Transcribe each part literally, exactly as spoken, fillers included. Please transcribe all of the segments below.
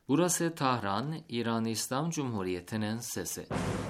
Burası Tahran, İran İslam Cumhuriyeti'nin sesi.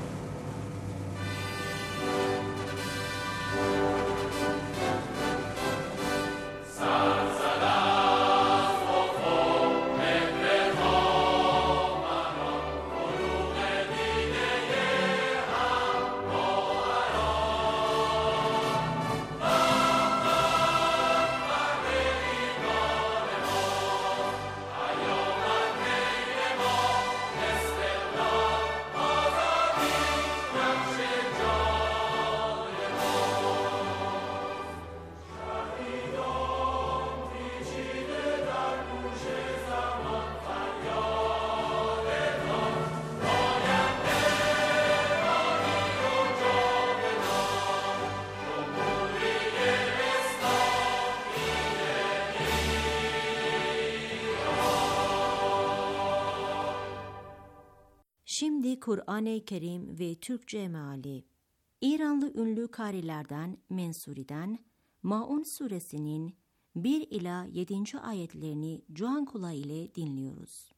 Şimdi Kur'an-ı Kerim ve Türkçe meali. İranlı ünlü karilerden Mensuri'den Maun suresinin bir ila yedinci ayetlerini Cuhan Kula ile dinliyoruz.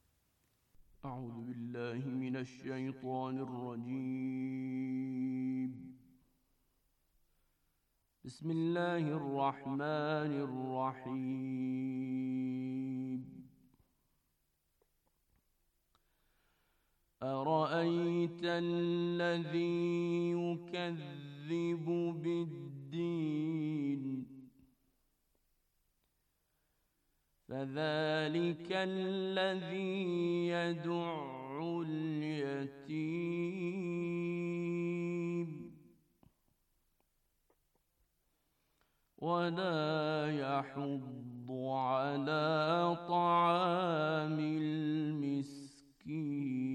Euzubillahimineşşeytanirracim. Bismillahirrahmanirrahim. أَرَأَيْتَ الَّذِي يُكَذِّبُ بِالدِّينِ فَذَلِكَ الَّذِي يَدُعُّ الْيَتِيمَ وَلَا يَحُضُّ عَلَى طَعَامِ الْمِسْكِينِ.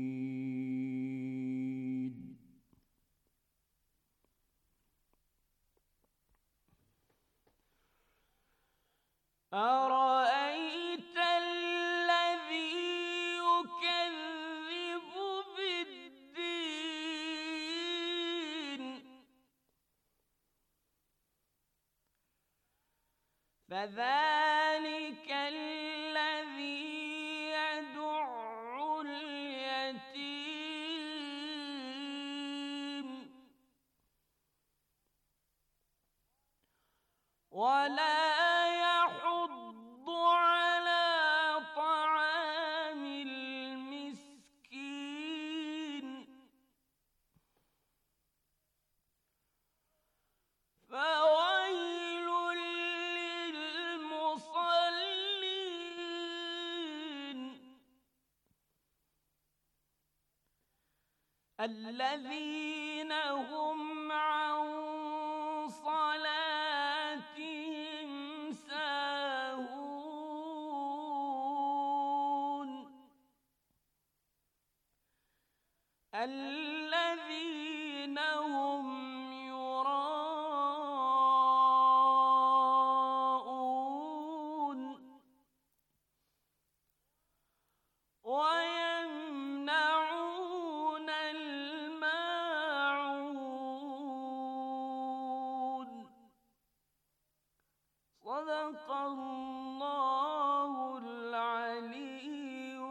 أَرَأَيْتَ الَّذِي يُكَذِّبُ بِالدِّينِ فَذَلِكَ الَّذِي يَدُعُّ الْيَتِيمَ وَلَا يَحُضُّ عَلَى طَعَامِ الْمِسْكِينِ فَوَيْلٌ لِّلْمُصَلِّينَ الَّذِينَ هُمْ عَن صَلَاتِهِمْ سَاهُونَ الَّذِينَ هُمْ يُرَاءُونَ وَيَمْنَعُونَ الْمَاعُونَ. صَدَقَ اللّٰهُ الْعَلِيُّ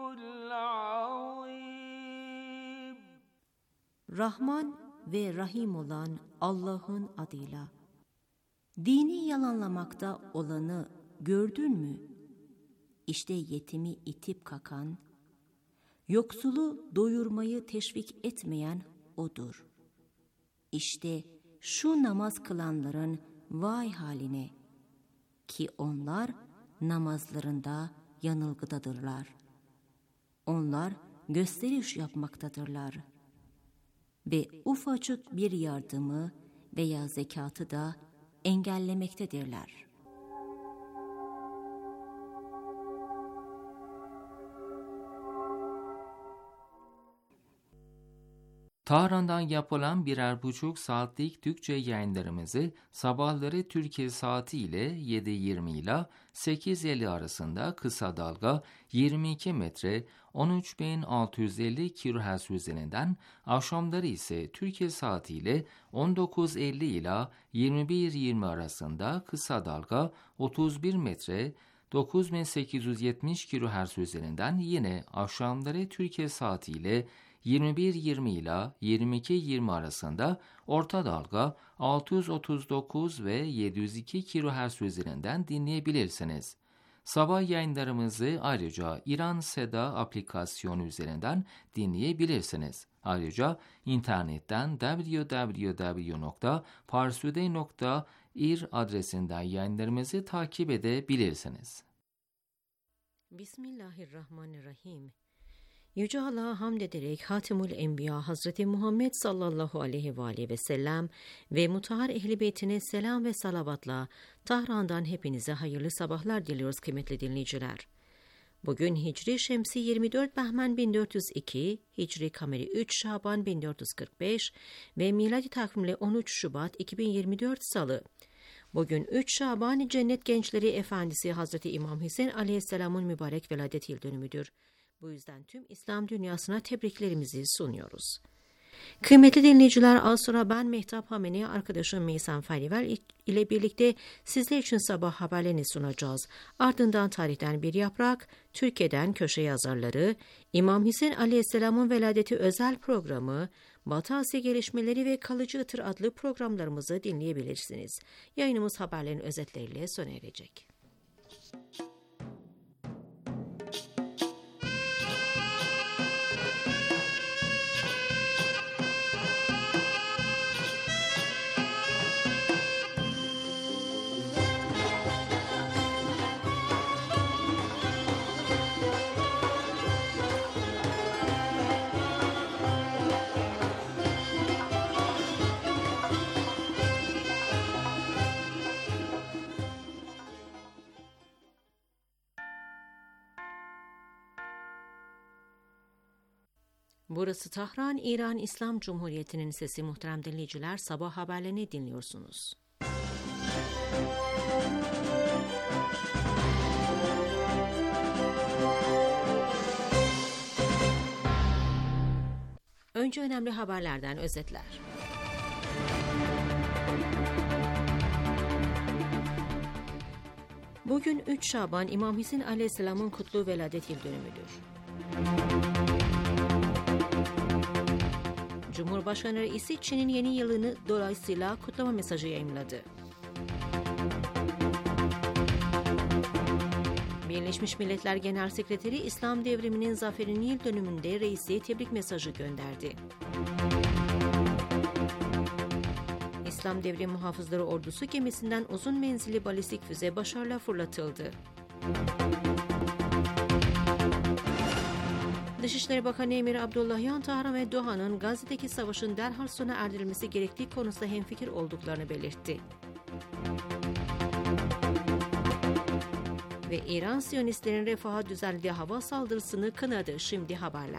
الْعَظِيمُ. Rahman ve Rahim olan Allah'ın adıyla. Dini yalanlamakta olanı gördün mü? İşte yetimi itip kakan, yoksulu doyurmayı teşvik etmeyen odur. İşte şu namaz kılanların vay haline ki onlar namazlarında yanılgıdadırlar. Onlar gösteriş yapmaktadırlar ve ufacık bir yardımı veya zekatı da engellemektedirler. Tahran'dan yapılan birer buçuk saatlik Türkçe yayınlarımızı sabahları Türkiye saati ile yedi yirmi ile sekiz elli arasında kısa dalga yirmi iki metre on üç bin altı yüz elli kilohertz üzerinden, akşamları ise Türkiye saati ile on dokuz elli ile yirmi bir yirmi arasında kısa dalga otuz bir metre dokuz bin sekiz yüz yetmiş kilohertz üzerinden, yine akşamları Türkiye saatiyle yirmi bir yirmi ile yirmi iki yirmi arasında orta dalga altı yüz otuz dokuz ve yedi yüz iki kilohertz üzerinden dinleyebilirsiniz. Sabah yayınlarımızı ayrıca İran Seda aplikasyonu üzerinden dinleyebilirsiniz. Ayrıca internetten double-u double-u double-u nokta parsuday nokta ir adresinden yayınlarımızı takip edebilirsiniz. Bismillahirrahmanirrahim. Yüce Allah'a hamd ederek Hatemül Enbiya Hazreti Muhammed sallallahu aleyhi ve aleyhi ve sellem ve mutahhar ehl-i beytine selam ve salavatla Tahran'dan hepinize hayırlı sabahlar diliyoruz kıymetli dinleyiciler. Bugün Hicri Şemsi yirmi dört Behmen bin dört yüz iki, Hicri Kameri üç Şaban bin dört yüz kırk beş ve miladi takvimle on üç Şubat iki bin yirmi dört Salı. Bugün üç Şaban Cennet Gençleri Efendisi Hazreti İmam Hüseyin Aleyhisselam'ın mübarek veladet yıl dönümüdür. Bu yüzden tüm İslam dünyasına tebriklerimizi sunuyoruz. Kıymetli dinleyiciler, az sonra ben Mehtap Hameni, arkadaşım Meysan Farivel ile birlikte sizler için sabah haberlerini sunacağız. Ardından tarihten bir yaprak, Türkiye'den köşe yazarları, İmam Hüseyin Aleyhisselam'ın veladeti özel programı, Batı Asya gelişmeleri ve Kalıcı Itır adlı programlarımızı dinleyebilirsiniz. Yayınımız haberlerin özetleriyle sona erecek. Burası Tahran, İran İslam Cumhuriyeti'nin sesi. Muhterem dinleyiciler, sabah haberlerini dinliyorsunuz. Önce önemli haberlerden özetler. Bugün üç Şaban İmam Hüseyin Aleyhisselam'ın kutlu veladet yıl dönümüdür. Cumhurbaşkanı Reisi Çin'in yeni yılını dolayısıyla kutlama mesajı yayımladı. Birleşmiş Milletler Genel Sekreteri İslam Devrimi'nin zaferinin yıl dönümünde reisi tebrik mesajı gönderdi. İslam Devrimi Muhafızları Ordusu gemisinden uzun menzilli balistik füze başarıyla fırlatıldı. Dışişleri Bakanı Emir Abdullahian, Tahran ve Doha'nın Gazze'deki savaşın derhal sona erdirilmesi gerektiği konusunda hemfikir olduklarını belirtti. Ve İran Siyonistlerin Refah'a düzenlediği hava saldırısını kınadı. Şimdi haberler.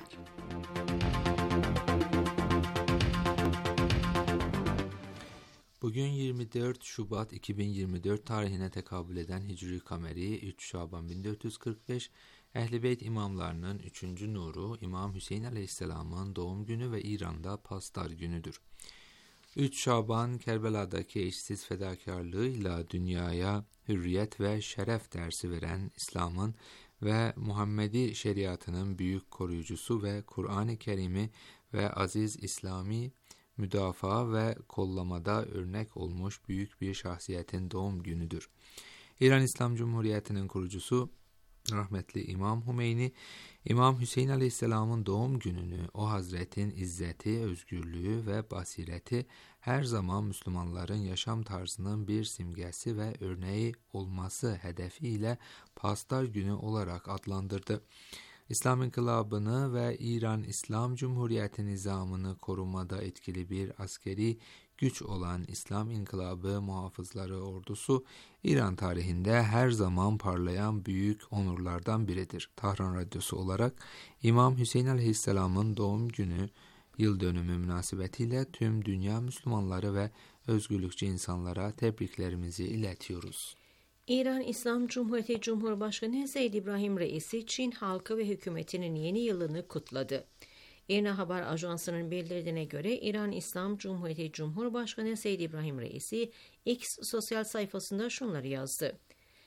Bugün yirmi dört Şubat iki bin yirmi dört tarihine tekabül eden Hicri Kameri üç Şaban bin dört yüz kırk beş, Ehl-i Beyt imamlarının üçüncü nuru İmam Hüseyin Aleyhisselam'ın doğum günü ve İran'da Pastar günüdür. üç Şaban Kerbela'daki eşsiz fedakarlığıyla dünyaya hürriyet ve şeref dersi veren İslam'ın ve Muhammedi şeriatının büyük koruyucusu ve Kur'an-ı Kerim'i ve aziz İslami müdafaa ve kollamada örnek olmuş büyük bir şahsiyetin doğum günüdür. İran İslam Cumhuriyeti'nin kurucusu rahmetli İmam Hümeyni, İmam Hüseyin Aleyhisselam'ın doğum gününü o Hazretin izzeti, özgürlüğü ve basireti her zaman Müslümanların yaşam tarzının bir simgesi ve örneği olması hedefiyle Pastar Günü olarak adlandırdı. İslam İnkılabı'nı ve İran İslam Cumhuriyeti nizamını korumada etkili bir askeri güç olan İslam İnkılabı Muhafızları Ordusu, İran tarihinde her zaman parlayan büyük onurlardan biridir. Tahran Radyosu olarak İmam Hüseyin Aleyhisselam'ın doğum günü yıl dönümü münasebetiyle tüm dünya Müslümanları ve özgürlükçü insanlara tebriklerimizi iletiyoruz. İran İslam Cumhuriyeti Cumhurbaşkanı Seyyid İbrahim Reisi, Çin halkı ve hükümetinin yeni yılını kutladı. İRNA Haber Ajansı'nın bildirdiğine göre İran İslam Cumhuriyeti Cumhurbaşkanı Seyyid İbrahim Reisi X sosyal sayfasında şunları yazdı.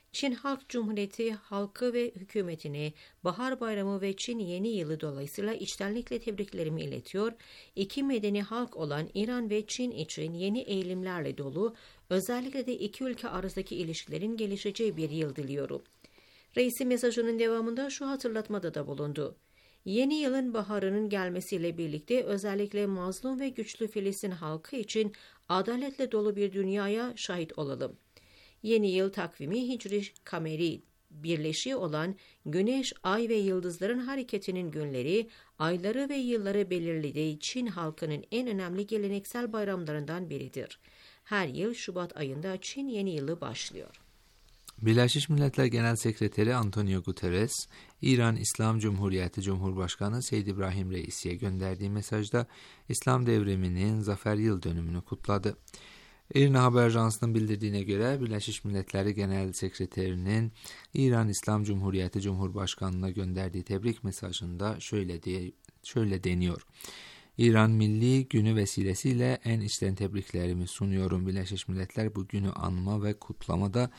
Çin Halk Cumhuriyeti halkı ve hükümetine Bahar Bayramı ve Çin Yeni Yılı dolayısıyla içtenlikle tebriklerimi iletiyor. İki medeni halk olan İran ve Çin için yeni eğilimlerle dolu, özellikle de iki ülke arasındaki ilişkilerin gelişeceği bir yıl diliyorum. Reisi mesajının devamında şu hatırlatmada da bulundu. Yeni yılın baharının gelmesiyle birlikte özellikle mazlum ve güçlü Filistin halkı için adaletle dolu bir dünyaya şahit olalım. Yeni yıl takvimi Hicri Kameri birleşiği olan Güneş, Ay ve Yıldızların hareketinin günleri, ayları ve yılları belirlediği Çin halkının en önemli geleneksel bayramlarından biridir. Her yıl Şubat ayında Çin Yeni Yılı başlıyor. Birleşmiş Milletler Genel Sekreteri Antonio Guterres, İran İslam Cumhuriyeti Cumhurbaşkanı Seyyid İbrahim Reisi'ye gönderdiği mesajda İslam devriminin zafer yıl dönümünü kutladı. İRNA Haber Ajansı'nın bildirdiğine göre Birleşmiş Milletler Genel Sekreterinin İran İslam Cumhuriyeti Cumhurbaşkanı'na gönderdiği tebrik mesajında şöyle diye şöyle deniyor. İran Milli Günü vesilesiyle en içten tebriklerimi sunuyorum. Birleşmiş Milletler bu günü anma ve kutlamada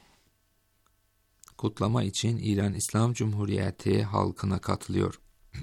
kutlama için İran İslam Cumhuriyeti halkına katılıyor.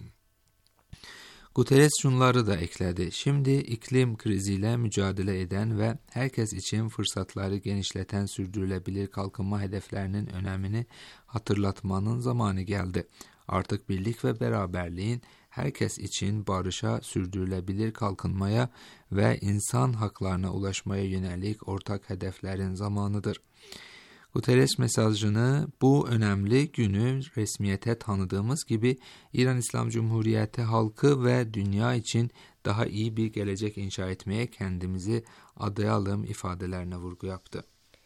Guterres şunları da ekledi. Şimdi iklim kriziyle mücadele eden ve herkes için fırsatları genişleten sürdürülebilir kalkınma hedeflerinin önemini hatırlatmanın zamanı geldi. Artık birlik ve beraberliğin herkes için barışa, sürdürülebilir kalkınmaya ve insan haklarına ulaşmaya yönelik ortak hedeflerin zamanıdır. Guterres mesajını bu önemli günü resmiyete tanıdığımız gibi İran İslam Cumhuriyeti halkı ve dünya için daha iyi bir gelecek inşa etmeye kendimizi adayalım ifadelerine vurgu yaptı.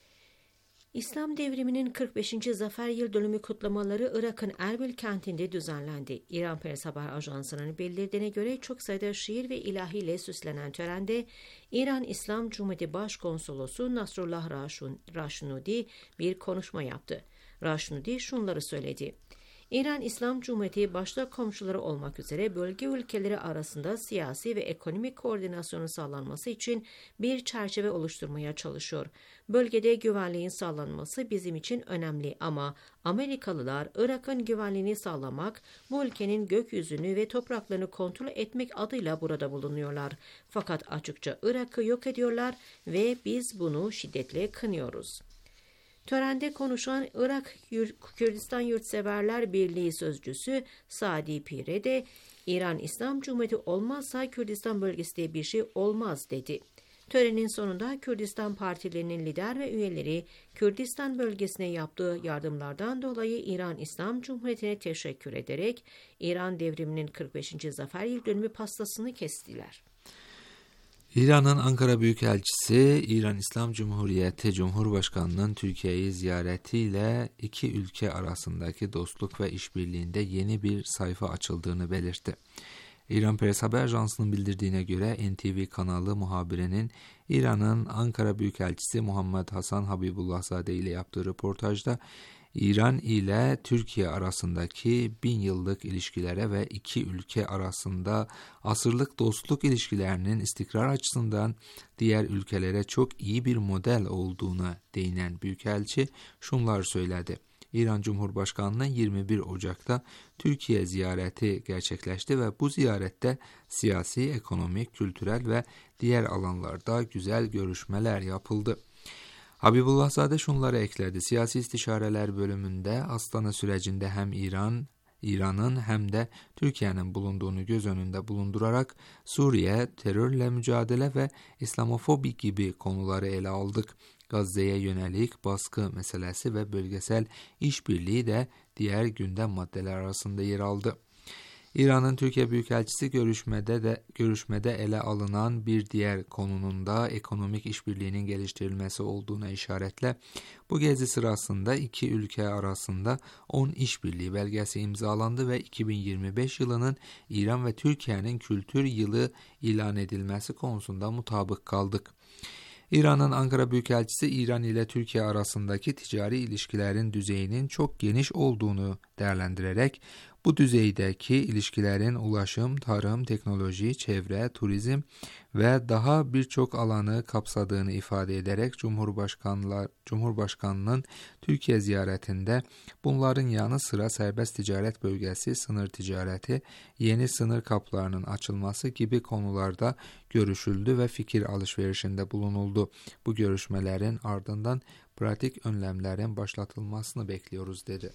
İslam devriminin kırk beşinci zafer yıl dönümü kutlamaları Irak'ın Erbil kentinde düzenlendi. İran Press Haber Ajansı'nın bildirdiğine göre çok sayıda şiir ve ilahiyle süslenen törende İran İslam Cumhuriyeti Başkonsolosu Nasrullah Raşnudi bir konuşma yaptı. Raşnudi şunları söyledi. İran İslam Cumhuriyeti başta komşuları olmak üzere bölge ülkeleri arasında siyasi ve ekonomik koordinasyonun sağlanması için bir çerçeve oluşturmaya çalışıyor. Bölgede güvenliğin sağlanması bizim için önemli ama Amerikalılar Irak'ın güvenliğini sağlamak, bu ülkenin gökyüzünü ve topraklarını kontrol etmek adıyla burada bulunuyorlar. Fakat açıkça Irak'ı yok ediyorlar ve biz bunu şiddetle kınıyoruz. Törende konuşan Irak Kürdistan Yurtseverler Birliği Sözcüsü Sadi Pire de İran İslam Cumhuriyeti olmazsa Kürdistan bölgesi diye bir şey olmaz dedi. Törenin sonunda Kürdistan partilerinin lider ve üyeleri Kürdistan bölgesine yaptığı yardımlardan dolayı İran İslam Cumhuriyeti'ne teşekkür ederek İran devriminin kırk beşinci zafer yıl dönümü pastasını kestiler. İran'ın Ankara Büyükelçisi, İran İslam Cumhuriyeti Cumhurbaşkanı'nın Türkiye'yi ziyaretiyle iki ülke arasındaki dostluk ve işbirliğinde yeni bir sayfa açıldığını belirtti. İran Press Haber Ajansı'nın bildirdiğine göre N T V kanalı muhabirinin İran'ın Ankara Büyükelçisi Muhammed Hasan Habibullahzade ile yaptığı röportajda İran ile Türkiye arasındaki bin yıllık ilişkilere ve iki ülke arasında asırlık dostluk ilişkilerinin istikrar açısından diğer ülkelere çok iyi bir model olduğuna değinen Büyükelçi şunlar söyledi. İran Cumhurbaşkanı'nın yirmi bir Ocak'ta Türkiye ziyareti gerçekleşti ve bu ziyarette siyasi, ekonomik, kültürel ve diğer alanlarda güzel görüşmeler yapıldı. Habibullahzade şunları ekledi. Siyasi istişareler bölümünde Astana sürecinde hem İran, İran'ın hem de Türkiye'nin bulunduğunu göz önünde bulundurarak Suriye, terörle mücadele ve İslamofobi gibi konuları ele aldık. Gazze'ye yönelik baskı meselesi ve bölgesel işbirliği de diğer gündem maddeler arasında yer aldı. İran'ın Türkiye Büyükelçisi görüşmede de görüşmede ele alınan bir diğer konunun da ekonomik işbirliğinin geliştirilmesi olduğuna işaretle bu gezi sırasında iki ülke arasında on işbirliği belgesi imzalandı ve iki bin yirmi beş yılının İran ve Türkiye'nin kültür yılı ilan edilmesi konusunda mutabık kaldık. İran'ın Ankara Büyükelçisi İran ile Türkiye arasındaki ticari ilişkilerin düzeyinin çok geniş olduğunu değerlendirerek Bu düzeydeki ilişkilerin ulaşım, tarım, teknoloji, çevre, turizm ve daha birçok alanı kapsadığını ifade ederek Cumhurbaşkanlar, Cumhurbaşkanının Türkiye ziyaretinde bunların yanı sıra serbest ticaret bölgesi, sınır ticareti, yeni sınır kapılarının açılması gibi konularda görüşüldü ve fikir alışverişinde bulunuldu. Bu görüşmelerin ardından pratik önlemlerin başlatılmasını bekliyoruz dedi.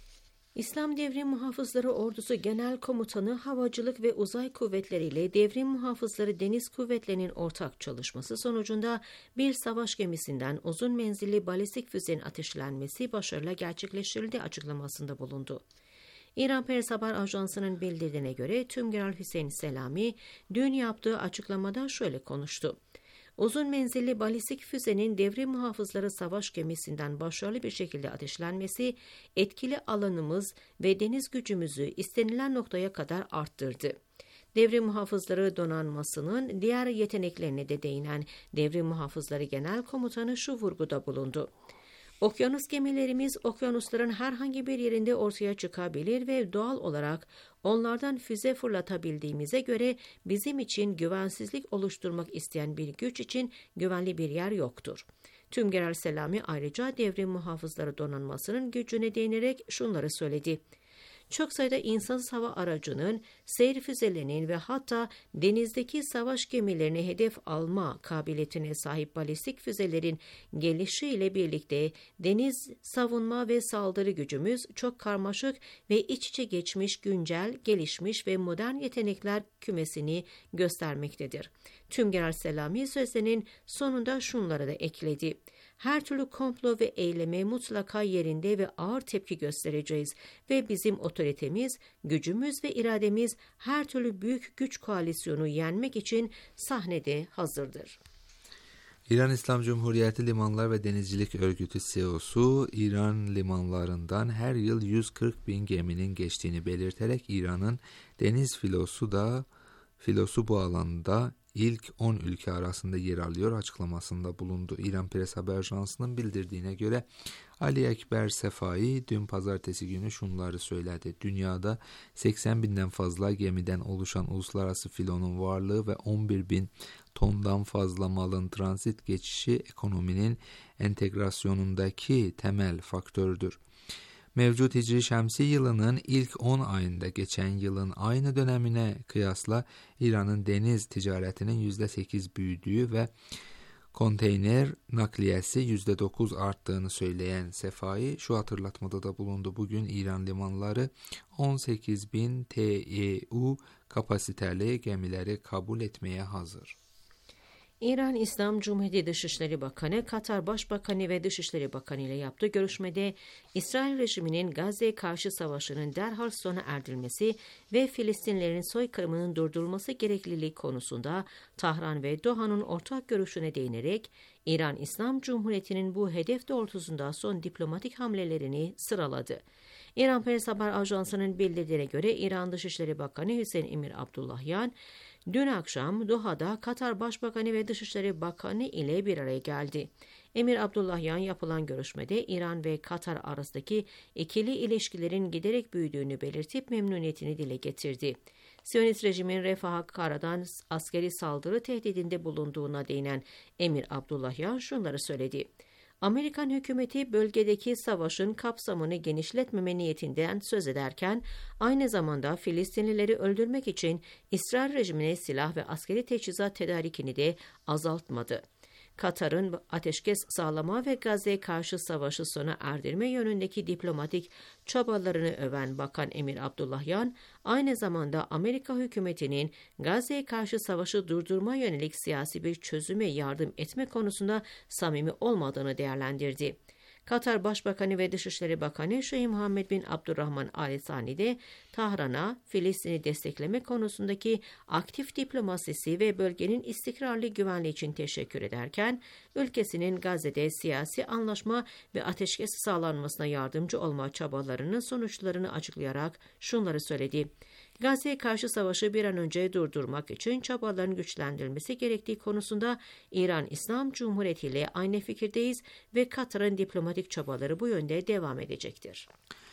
İslam Devrim Muhafızları Ordusu Genel Komutanı Havacılık ve Uzay Kuvvetleri ile Devrim Muhafızları Deniz Kuvvetleri'nin ortak çalışması sonucunda bir savaş gemisinden uzun menzilli balistik füzenin ateşlenmesi başarıyla gerçekleştirildiği açıklamasında bulundu. İran Press Haber Ajansı'nın bildirdiğine göre Tümgeneral Hüseyin Selami dün yaptığı açıklamada şöyle konuştu. Uzun menzilli balistik füzenin Devrim Muhafızları savaş gemisinden başarılı bir şekilde ateşlenmesi, etkili alanımız ve deniz gücümüzü istenilen noktaya kadar arttırdı. Devrim Muhafızları donanmasının diğer yeteneklerine de değinen Devrim Muhafızları Genel Komutanı şu vurguda bulundu. Okyanus gemilerimiz okyanusların herhangi bir yerinde ortaya çıkabilir ve doğal olarak onlardan füze fırlatabildiğimize göre bizim için güvensizlik oluşturmak isteyen bir güç için güvenli bir yer yoktur. Tümgeneral Selami ayrıca Devrim Muhafızları donanmasının gücüne değinerek şunları söyledi. Çok sayıda insansız hava aracının, seyir füzelerinin ve hatta denizdeki savaş gemilerini hedef alma kabiliyetine sahip balistik füzelerin gelişiyle birlikte deniz savunma ve saldırı gücümüz çok karmaşık ve iç içe geçmiş, güncel, gelişmiş ve modern yetenekler kümesini göstermektedir. Tümgeneral Selami sözlerinin sonunda şunları da ekledi. Her türlü komplo ve eyleme mutlaka yerinde ve ağır tepki göstereceğiz ve bizim otoritemiz, gücümüz ve irademiz her türlü büyük güç koalisyonu yenmek için sahnede hazırdır. İran İslam Cumhuriyeti Limanlar ve Denizcilik Örgütü C E O'su İran limanlarından her yıl yüz kırk bin geminin geçtiğini belirterek İran'ın deniz filosu da filosu bu alanda İlk on ülke arasında yer alıyor açıklamasında bulundu. İran Press Haber Ajansı'nın bildirdiğine göre Ali Ekber Sefai dün pazartesi günü şunları söyledi. Dünyada seksen binden fazla gemiden oluşan uluslararası filonun varlığı ve on bir bin tondan fazla malın transit geçişi ekonominin entegrasyonundaki temel faktördür. Mevcut Hicri Şemsi yılının ilk on ayında geçen yılın aynı dönemine kıyasla İran'ın deniz ticaretinin yüzde sekiz büyüdüğü ve konteyner nakliyesi yüzde dokuz arttığını söyleyen Sefai şu hatırlatmada da bulundu. Bugün İran limanları on sekiz bin T E U kapasiteli gemileri kabul etmeye hazır. İran İslam Cumhuriyeti Dışişleri Bakanı, Katar Başbakanı ve Dışişleri Bakanı ile yaptığı görüşmede İsrail rejiminin Gazze'ye karşı savaşının derhal sona erdirilmesi ve Filistinlilerin soykırımının durdurulması gerekliliği konusunda Tahran ve Doha'nın ortak görüşüne değinerek İran İslam Cumhuriyeti'nin bu hedef doğrultusunda son diplomatik hamlelerini sıraladı. İran Press Haber Ajansı'nın bildirdiğine göre İran Dışişleri Bakanı Hüseyin Emir Abdullahyan, dün akşam Doha'da Katar Başbakanı ve Dışişleri Bakanı ile bir araya geldi. Emir Abdullahyan yapılan görüşmede İran ve Katar arasındaki ikili ilişkilerin giderek büyüdüğünü belirtip memnuniyetini dile getirdi. Siyonist rejimin Refah'a karadan askeri saldırı tehdidinde bulunduğuna değinen Emir Abdullahyan şunları söyledi. Amerikan hükümeti bölgedeki savaşın kapsamını genişletmeme niyetinden söz ederken aynı zamanda Filistinlileri öldürmek için İsrail rejimine silah ve askeri teçhizat tedarikini de azaltmadı. Katar'ın ateşkes sağlama ve Gazze'ye karşı savaşı sona erdirme yönündeki diplomatik çabalarını öven Bakan Emir Abdullahyan, aynı zamanda Amerika hükümetinin Gazze'ye karşı savaşı durdurma yönelik siyasi bir çözüme yardım etme konusunda samimi olmadığını değerlendirdi. Katar Başbakanı ve Dışişleri Bakanı Şeyh Muhammed bin Abdurrahman Al Thani de Tahran'a Filistin'i destekleme konusundaki aktif diplomasisi ve bölgenin istikrarlı güvenliği için teşekkür ederken, ülkesinin Gazze'de siyasi anlaşma ve ateşkes sağlanmasına yardımcı olma çabalarının sonuçlarını açıklayarak şunları söyledi. Gazze'ye karşı savaşı bir an önce durdurmak için çabaların güçlendirilmesi gerektiği konusunda İran İslam Cumhuriyeti ile aynı fikirdeyiz ve Katar'ın diplomatik çabaları bu yönde devam edecektir.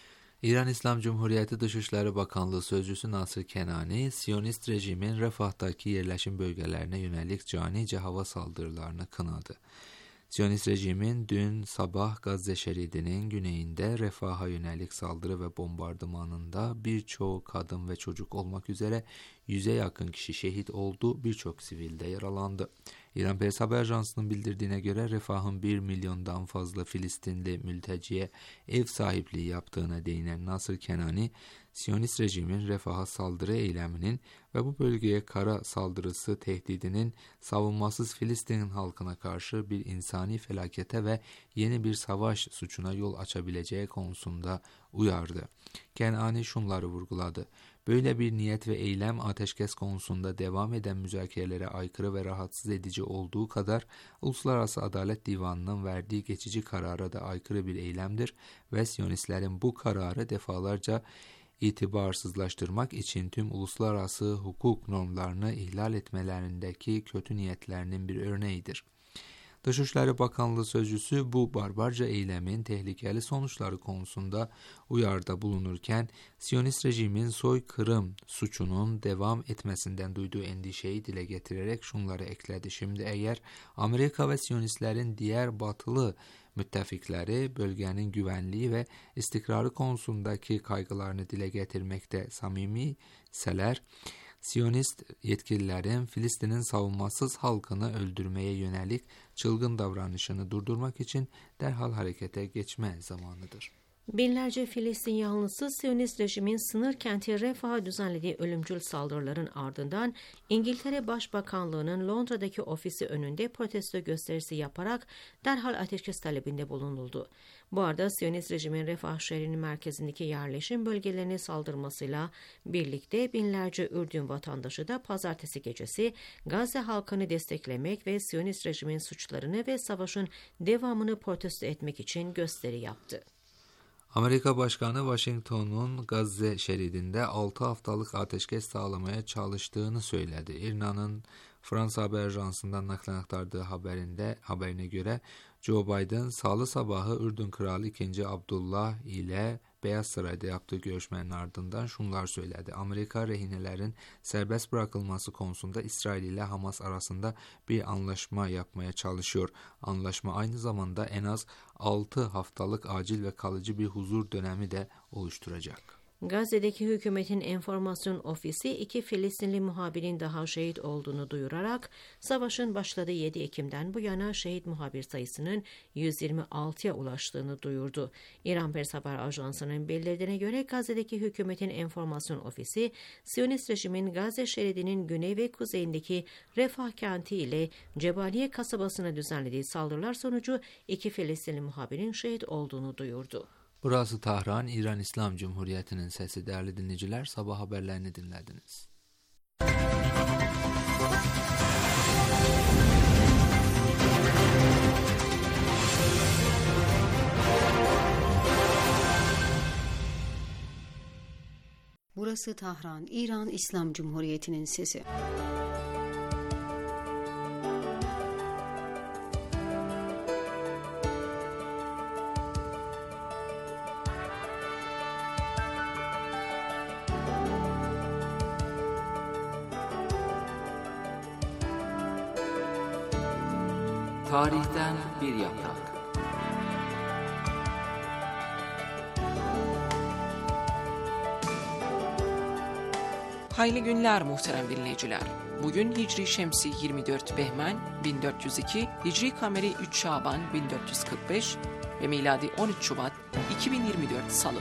İran İslam Cumhuriyeti Dışişleri Bakanlığı Sözcüsü Nasır Kenani, Siyonist rejimin Refah'taki yerleşim bölgelerine yönelik canice hava saldırılarını kınadı. Siyonist rejimin dün sabah Gazze şeridinin güneyinde Refah'a yönelik saldırı ve bombardımanında birçoğu kadın ve çocuk olmak üzere yüze yakın kişi şehit oldu, birçok sivil de yaralandı. İran Press Haber Ajansı'nın bildirdiğine göre Refah'ın bir milyondan fazla Filistinli mülteciye ev sahipliği yaptığına değinen Nasır Kenani, Siyonist rejimin Refah'a saldırı eyleminin ve bu bölgeye kara saldırısı tehdidinin savunmasız Filistin halkına karşı bir insani felakete ve yeni bir savaş suçuna yol açabileceği konusunda uyardı. Kenani şunları vurguladı. Böyle bir niyet ve eylem ateşkes konusunda devam eden müzakerelere aykırı ve rahatsız edici olduğu kadar Uluslararası Adalet Divanı'nın verdiği geçici karara da aykırı bir eylemdir ve Siyonistlerin bu kararı defalarca itibarsızlaştırmak için tüm uluslararası hukuk normlarını ihlal etmelerindeki kötü niyetlerinin bir örneğidir. Dışişleri Bakanlığı Sözcüsü bu barbarca eylemin tehlikeli sonuçları konusunda uyarıda bulunurken, Siyonist rejimin soykırım suçunun devam etmesinden duyduğu endişeyi dile getirerek şunları ekledi. Şimdi eğer Amerika ve Siyonistlerin diğer batılı müttefikleri bölgenin güvenliği ve istikrarı konusundaki kaygılarını dile getirmekte samimiseler, Siyonist yetkililerin Filistin'in savunmasız halkını öldürmeye yönelik çılgın davranışını durdurmak için derhal harekete geçme zamanıdır. Binlerce Filistin yanlısı Siyonist rejimin sınır kenti Refah'a düzenlediği ölümcül saldırıların ardından İngiltere Başbakanlığı'nın Londra'daki ofisi önünde protesto gösterisi yaparak derhal ateşkes talebinde bulunuldu. Bu arada Siyonist rejimin Refah şehrinin merkezindeki yerleşim bölgelerine saldırmasıyla birlikte binlerce Ürdün vatandaşı da pazartesi gecesi Gazze halkını desteklemek ve Siyonist rejimin suçlarını ve savaşın devamını protesto etmek için gösteri yaptı. Amerika Başkanı Washington'un Gazze şeridinde altı haftalık ateşkes sağlamaya çalıştığını söyledi. İrna'nın Fransa Haber Ajansı'ndan naklen aktardığı haberinde haberine göre Joe Biden salı sabahı Ürdün Kralı ikinci. Abdullah ile Beyaz Saray'da yaptığı görüşmenin ardından şunlar söyledi. Amerika rehinelerin serbest bırakılması konusunda İsrail ile Hamas arasında bir anlaşma yapmaya çalışıyor. Anlaşma aynı zamanda en az altı haftalık acil ve kalıcı bir huzur dönemi de oluşturacak. Gazze'deki hükümetin enformasyon ofisi iki Filistinli muhabirin daha şehit olduğunu duyurarak savaşın başladığı yedi Ekim'den bu yana şehit muhabir sayısının yüz yirmi altıya ulaştığını duyurdu. İran Press Haber Ajansı'nın bildirdiğine göre Gazze'deki hükümetin enformasyon ofisi Siyonist rejimin Gazze şeridinin güney ve kuzeyindeki Refah kenti ile Cebaliye kasabasına düzenlediği saldırılar sonucu iki Filistinli muhabirin şehit olduğunu duyurdu. Burası Tahran, İran İslam Cumhuriyeti'nin sesi. Değerli dinleyiciler, sabah haberlerini dinlediniz. Burası Tahran, İran İslam Cumhuriyeti'nin sesi. Tarihten bir yaprak. Hayırlı günler muhterem dinleyiciler. Bugün Hicri Şemsi yirmi dört Behmen bin dört yüz iki, Hicri Kameri üç Şaban bin dört yüz kırk beş ve miladi on üç Şubat iki bin yirmi dört Salı.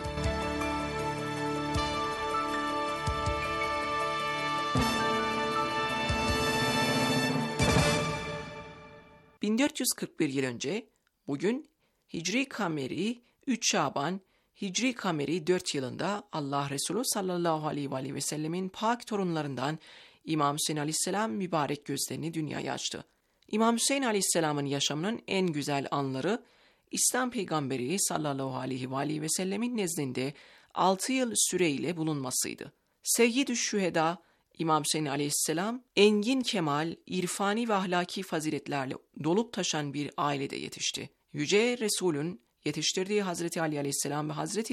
bin dört yüz kırk bir yıl önce bugün Hicri Kameri üç Şaban, Hicri Kameri dört yılında Allah Resulü sallallahu aleyhi ve sellemin pak torunlarından İmam Hüseyin aleyhisselam mübarek gözlerini dünyaya açtı. İmam Hüseyin aleyhisselamın yaşamının en güzel anları İslam peygamberi sallallahu aleyhi ve sellemin nezdinde altı yıl süreyle bulunmasıydı. Seyyid-ü Şüheda İmam Hüseyin aleyhisselam engin kemal, irfani ve ahlaki faziletlerle dolup taşan bir ailede yetişti. Yüce Resul'ün yetiştirdiği Hazreti Ali aleyhisselam ve Hazreti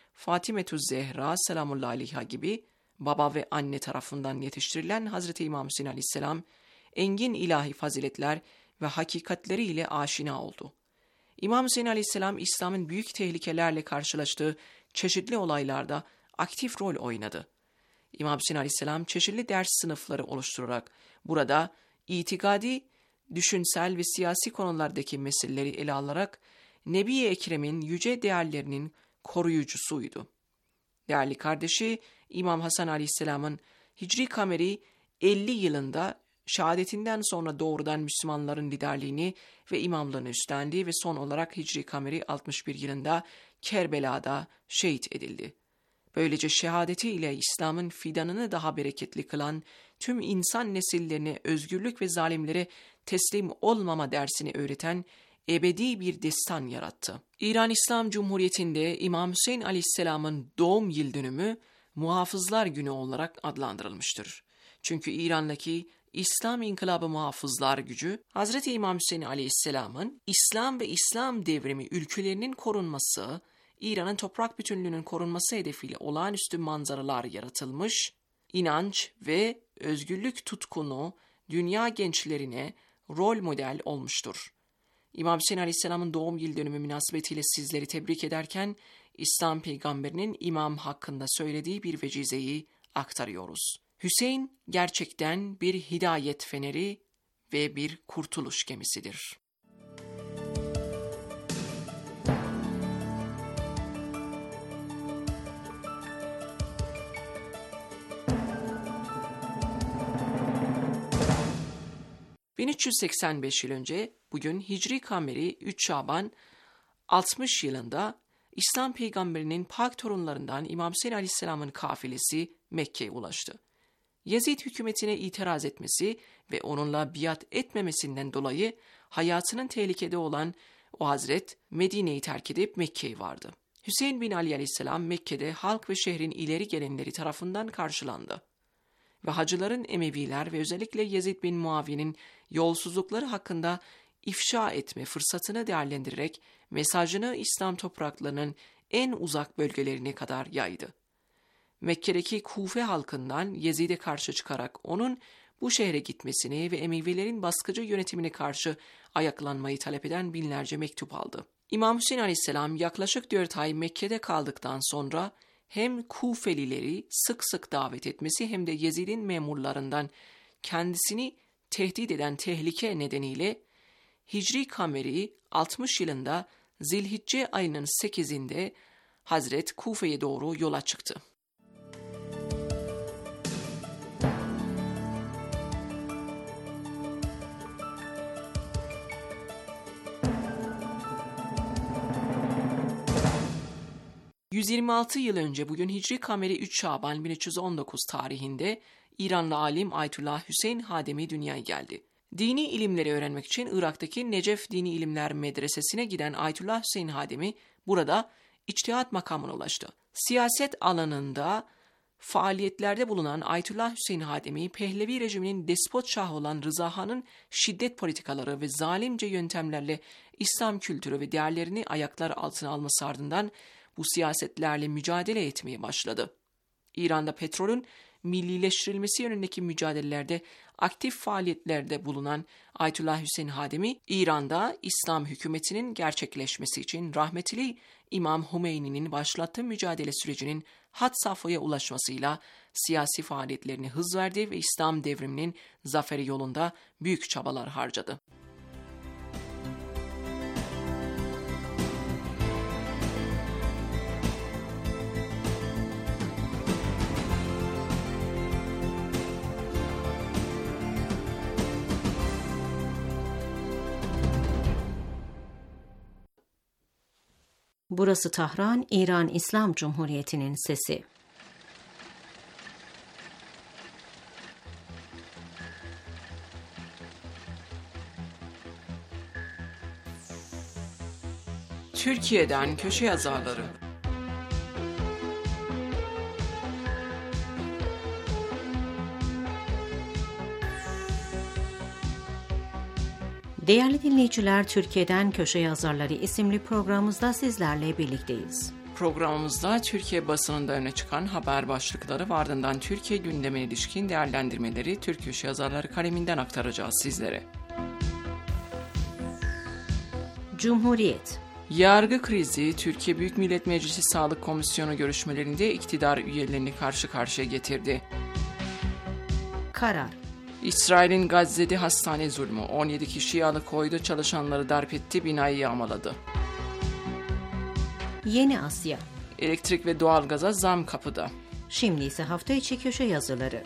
Fatimetüz Zehra selamullahi aleyha gibi baba ve anne tarafından yetiştirilen Hazreti İmam Hüseyin aleyhisselam engin ilahi faziletler ve hakikatleriyle aşina oldu. İmam Hüseyin aleyhisselam İslam'ın büyük tehlikelerle karşılaştığı çeşitli olaylarda aktif rol oynadı. İmam Hüseyin aleyhisselam çeşitli ders sınıfları oluşturarak burada itikadi, düşünsel ve siyasi konulardaki meseleleri ele alarak Nebi-i Ekrem'in yüce değerlerinin koruyucusuydu. Değerli kardeşi İmam Hasan aleyhisselamın Hicri Kameri elli yılında şehadetinden sonra doğrudan Müslümanların liderliğini ve imamlığını üstlendi ve son olarak Hicri Kameri altmış bir yılında Kerbela'da şehit edildi. Böylece şehadeti ile İslam'ın fidanını daha bereketli kılan, tüm insan nesillerine özgürlük ve zalimlere teslim olmama dersini öğreten ebedi bir destan yarattı. İran İslam Cumhuriyeti'nde İmam Hüseyin aleyhisselamın doğum yıl dönümü Muhafızlar Günü olarak adlandırılmıştır. Çünkü İran'daki İslam İnkılabı Muhafızlar Gücü, Hazreti İmam Hüseyin aleyhisselamın İslam ve İslam devrimi ülkelerinin korunması, İran'ın toprak bütünlüğünün korunması hedefiyle olağanüstü manzaralar yaratılmış, inanç ve özgürlük tutkunu dünya gençlerine rol model olmuştur. İmam Hüseyin aleyhisselamın doğum yıl dönümü münasebetiyle sizleri tebrik ederken, İslam peygamberinin imam hakkında söylediği bir vecizeyi aktarıyoruz. Hüseyin gerçekten bir hidayet feneri ve bir kurtuluş gemisidir. bin üç yüz seksen beş yıl önce bugün Hicri Kameri üç Şaban altmış yılında İslam peygamberinin pak torunlarından İmam Hüseyin aleyhisselamın kafilesi Mekke'ye ulaştı. Yezid hükümetine itiraz etmesi ve onunla biat etmemesinden dolayı hayatının tehlikede olan o hazret Medine'yi terk edip Mekke'ye vardı. Hüseyin bin Ali aleyhisselam Mekke'de halk ve şehrin ileri gelenleri tarafından karşılandı. Ve hacıların Emeviler ve özellikle Yezid bin Muaviye'nin yolsuzlukları hakkında ifşa etme fırsatını değerlendirerek mesajını İslam topraklarının en uzak bölgelerine kadar yaydı. Mekke'deki Kufe halkından Yezid'e karşı çıkarak onun bu şehre gitmesini ve Emevilerin baskıcı yönetimine karşı ayaklanmayı talep eden binlerce mektup aldı. İmam Hüseyin aleyhisselam yaklaşık dört ay Mekke'de kaldıktan sonra hem Kufelileri sık sık davet etmesi hem de Yezid'in memurlarından kendisini tehdit eden tehlike nedeniyle Hicri Kameri altmış yılında Zilhicce ayının sekizinde Hazret Kufe'ye doğru yola çıktı. yüz yirmi altı yıl önce bugün Hicri Kameri üç Şaban bin üç yüz on dokuz tarihinde İranlı alim Ayetullah Hüseyin Hademi dünyaya geldi. Dini ilimleri öğrenmek için Irak'taki Necef Dini İlimler Medresesi'ne giden Ayetullah Hüseyin Hademi burada içtihat makamına ulaştı. Siyaset alanında faaliyetlerde bulunan Ayetullah Hüseyin Hademi, Pehlevi rejiminin despot şahı olan Rıza Han'ın şiddet politikaları ve zalimce yöntemlerle İslam kültürü ve değerlerini ayaklar altına alması ardından bu siyasetlerle mücadele etmeye başladı. İran'da petrolün millileştirilmesi yönündeki mücadelelerde aktif faaliyetlerde bulunan Ayetullah Hüseyin Hademi, İran'da İslam hükümetinin gerçekleşmesi için rahmetli İmam Hümeyni'nin başlattığı mücadele sürecinin had safhaya ulaşmasıyla siyasi faaliyetlerine hız verdi ve İslam devriminin zaferi yolunda büyük çabalar harcadı. Burası Tahran, İran İslam Cumhuriyeti'nin sesi. Türkiye'den köşe yazarları. Değerli dinleyiciler, Türkiye'den Köşe Yazarları isimli programımızda sizlerle birlikteyiz. programımızda Türkiye basınında öne çıkan haber başlıkları ve ardından Türkiye gündemine ilişkin değerlendirmeleri Türk Köşe Yazarları kaleminden aktaracağız sizlere. Cumhuriyet. Yargı krizi, Türkiye Büyük Millet Meclisi Sağlık Komisyonu görüşmelerinde iktidar üyelerini karşı karşıya getirdi. Karar. İsrail'in Gazze'de hastane zulmü, on yedi kişiyi alıkoydu, çalışanları darp etti, binayı yağmaladı. Yeni Asya. Elektrik ve doğalgaza zam kapıda. Şimdi ise hafta içi köşe yazıları.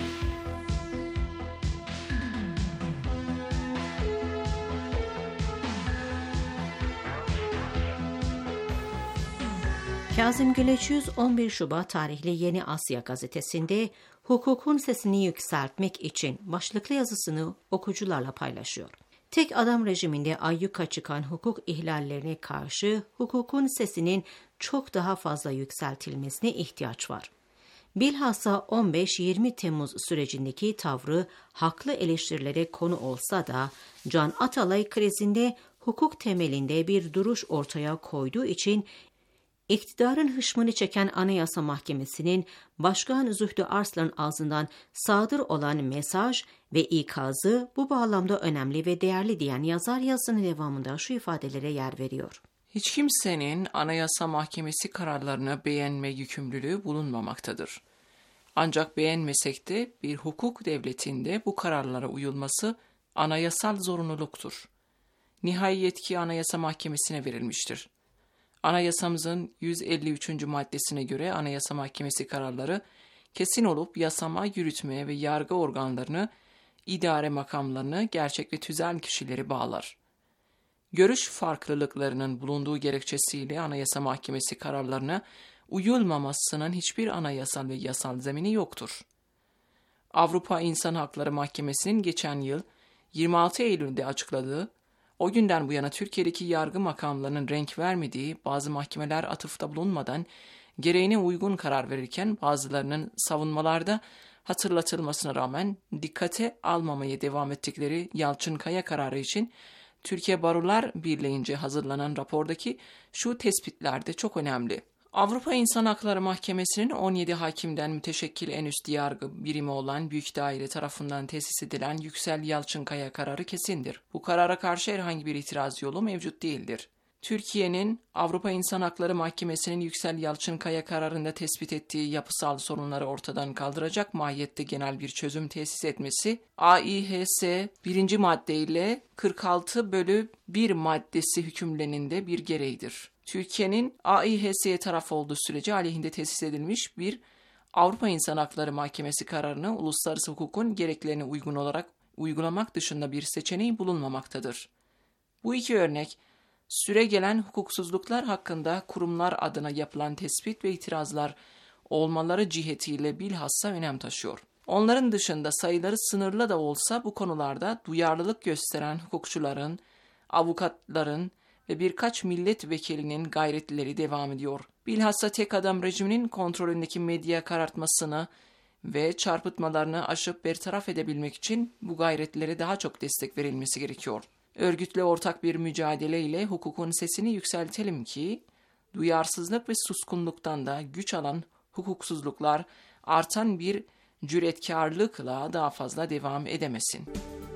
Kazım Güleç on bir Şubat tarihli Yeni Asya gazetesinde hukukun sesini yükseltmek için başlıklı yazısını okucularla paylaşıyor. Tek adam rejiminde ayyuka çıkan hukuk ihlallerine karşı hukukun sesinin çok daha fazla yükseltilmesine ihtiyaç var. Bilhassa on beş yirmi Temmuz sürecindeki tavrı haklı eleştirilere konu olsa da Can Atalay krizinde hukuk temelinde bir duruş ortaya koyduğu için İktidarın hışmını çeken Anayasa Mahkemesi'nin Başkan Zühtü Arslan ağzından sadır olan mesaj ve ikazı bu bağlamda önemli ve değerli diyen yazar yazısının devamında şu ifadelere yer veriyor. Hiç kimsenin Anayasa Mahkemesi kararlarını beğenme yükümlülüğü bulunmamaktadır. Ancak beğenmesek de bir hukuk devletinde bu kararlara uyulması anayasal zorunluluktur. Nihai yetki Anayasa Mahkemesi'ne verilmiştir. Anayasamızın yüz elli üçüncü maddesine göre Anayasa Mahkemesi kararları kesin olup yasama, yürütme ve yargı organlarını, idare makamlarını, gerçek ve tüzel kişileri bağlar. Görüş farklılıklarının bulunduğu gerekçesiyle Anayasa Mahkemesi kararlarına uyulmamasının hiçbir anayasal ve yasal zemini yoktur. Avrupa İnsan Hakları Mahkemesi'nin geçen yıl yirmi altı Eylül'de açıkladığı, o günden bu yana Türkiye'deki yargı makamlarının renk vermediği, bazı mahkemeler atıfta bulunmadan gereğine uygun karar verirken bazılarının savunmalarda hatırlatılmasına rağmen dikkate almamaya devam ettikleri Yalçınkaya kararı için Türkiye Barolar Birliği'nce hazırlanan rapordaki şu tespitler de çok önemli. Avrupa İnsan Hakları Mahkemesi'nin on yedi hakimden müteşekkil en üst yargı birimi olan Büyük Daire tarafından tesis edilen Yüksel Yalçınkaya kararı kesindir. Bu karara karşı herhangi bir itiraz yolu mevcut değildir. Türkiye'nin Avrupa İnsan Hakları Mahkemesi'nin Yüksel Yalçınkaya kararında tespit ettiği yapısal sorunları ortadan kaldıracak mahiyette genel bir çözüm tesis etmesi, A İ H S birinci madde ile kırk altı bölü bir maddesi hükümlerinde bir gereğidir. Türkiye'nin A İ H S'ye taraf olduğu sürece aleyhinde tesis edilmiş bir Avrupa İnsan Hakları Mahkemesi kararını uluslararası hukukun gereklerine uygun olarak uygulamak dışında bir seçeneği bulunmamaktadır. Bu iki örnek, süregelen hukuksuzluklar hakkında kurumlar adına yapılan tespit ve itirazlar olmaları cihetiyle bilhassa önem taşıyor. Onların dışında sayıları sınırlı da olsa bu konularda duyarlılık gösteren hukukçuların, avukatların ve birkaç milletvekilinin gayretleri devam ediyor. Bilhassa tek adam rejiminin kontrolündeki medya karartmasını ve çarpıtmalarını aşıp bertaraf edebilmek için bu gayretlere daha çok destek verilmesi gerekiyor. Örgütle ortak bir mücadele ile hukukun sesini yükseltelim ki, duyarsızlık ve suskunluktan da güç alan hukuksuzluklar artan bir cüretkarlıkla daha fazla devam edemesin.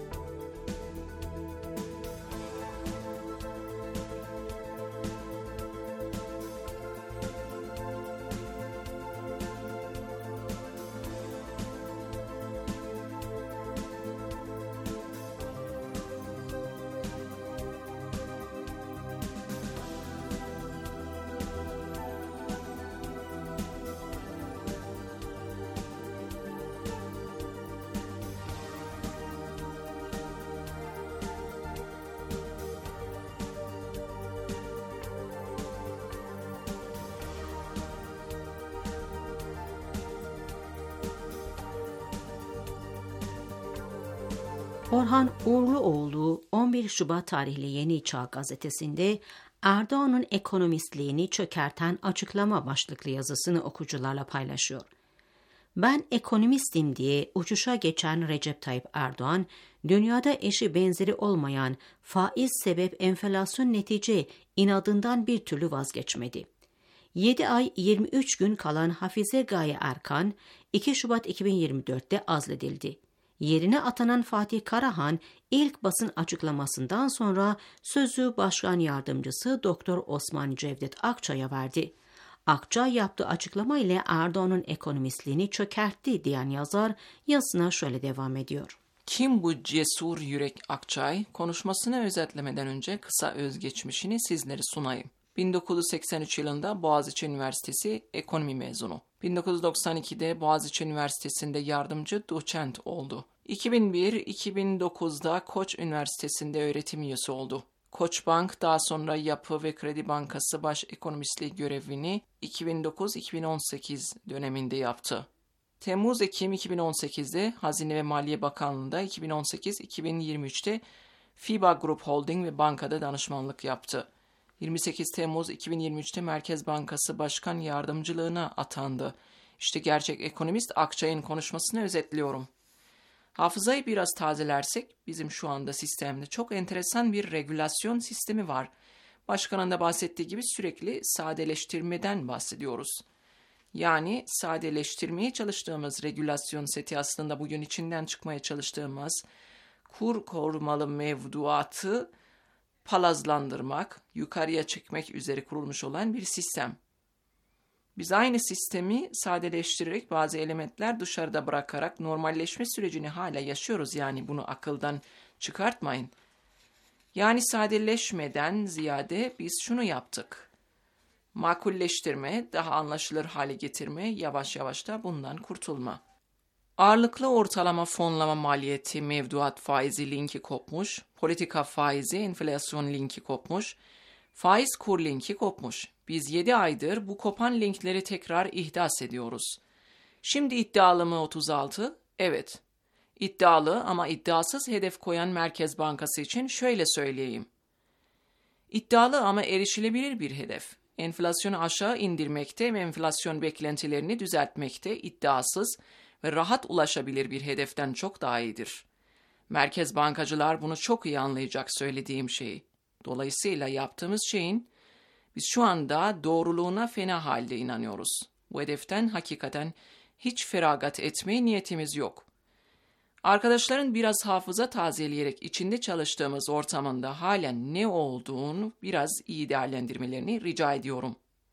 Orhan Uğurluoğlu on bir Şubat tarihli Yeni Çağ gazetesinde Erdoğan'ın ekonomistliğini çökerten açıklama başlıklı yazısını okucularla paylaşıyor. Ben ekonomistim diye uçuşa geçen Recep Tayyip Erdoğan, dünyada eşi benzeri olmayan faiz sebep enflasyon netice inadından bir türlü vazgeçmedi. yedi ay yirmi üç gün kalan Hafize Gaye Erkan, iki Şubat iki bin yirmi dörtte azledildi. Yerine atanan Fatih Karahan, ilk basın açıklamasından sonra sözü Başkan Yardımcısı Doktor Osman Cevdet Akçay'a verdi. Akçay yaptığı açıklama ile Erdoğan'ın ekonomistliğini çökertti diyen yazar yazısına şöyle devam ediyor. Kim bu cesur yürek Akçay? Konuşmasını özetlemeden önce kısa özgeçmişini sizlere sunayım. bin dokuz yüz seksen üç yılında Boğaziçi Üniversitesi ekonomi mezunu. bin dokuz yüz doksan ikide Boğaziçi Üniversitesi'nde yardımcı doçent oldu. iki bin bir iki bin dokuzda Koç Üniversitesi'nde öğretim üyesi oldu. Koçbank, daha sonra Yapı ve Kredi Bankası baş ekonomistliği görevini iki bin dokuz iki bin on sekiz döneminde yaptı. Temmuz-Ekim iki bin on sekizde Hazine ve Maliye Bakanlığı'nda, iki bin on sekiz iki bin yirmi üçte FIBA Group Holding ve bankada danışmanlık yaptı. yirmi sekiz Temmuz iki bin yirmi üçte Merkez Bankası Başkan Yardımcılığına atandı. İşte gerçek ekonomist Akçay'ın konuşmasını özetliyorum. Hafızayı biraz tazelersek, bizim şu anda sistemde çok enteresan bir regülasyon sistemi var. Başkanın da bahsettiği gibi sürekli sadeleştirmeden bahsediyoruz. Yani sadeleştirmeye çalıştığımız regülasyon seti aslında bugün içinden çıkmaya çalıştığımız kur korumalı mevduatı palazlandırmak, yukarıya çekmek üzere kurulmuş olan bir sistem. Biz aynı sistemi sadeleştirerek bazı elementler dışarıda bırakarak normalleşme sürecini hala yaşıyoruz, yani bunu akıldan çıkartmayın. Yani sadeleşmeden ziyade biz şunu yaptık. Makulleştirme, daha anlaşılır hale getirme, yavaş yavaş da bundan kurtulma. Ağırlıklı ortalama fonlama maliyeti mevduat faizi linki kopmuş, politika faizi enflasyon linki kopmuş, faiz kur linki kopmuş. Biz yedi aydır bu kopan linkleri tekrar ihdas ediyoruz. Şimdi iddialı mı otuz altı? Evet. İddialı ama iddiasız hedef koyan Merkez Bankası için şöyle söyleyeyim. İddialı ama erişilebilir bir hedef. Enflasyonu aşağı indirmekte ve enflasyon beklentilerini düzeltmekte iddiasız ve rahat ulaşabilir bir hedeften çok daha iyidir. Merkez bankacılar bunu çok iyi anlayacak söylediğim şeyi. Dolayısıyla yaptığımız şeyin biz şu anda doğruluğuna fena halde inanıyoruz. Bu hedeften hakikaten hiç feragat etmeye niyetimiz yok. Arkadaşların biraz hafıza tazeleyerek içinde çalıştığımız ortamında halen ne olduğunu biraz iyi değerlendirmelerini rica ediyorum.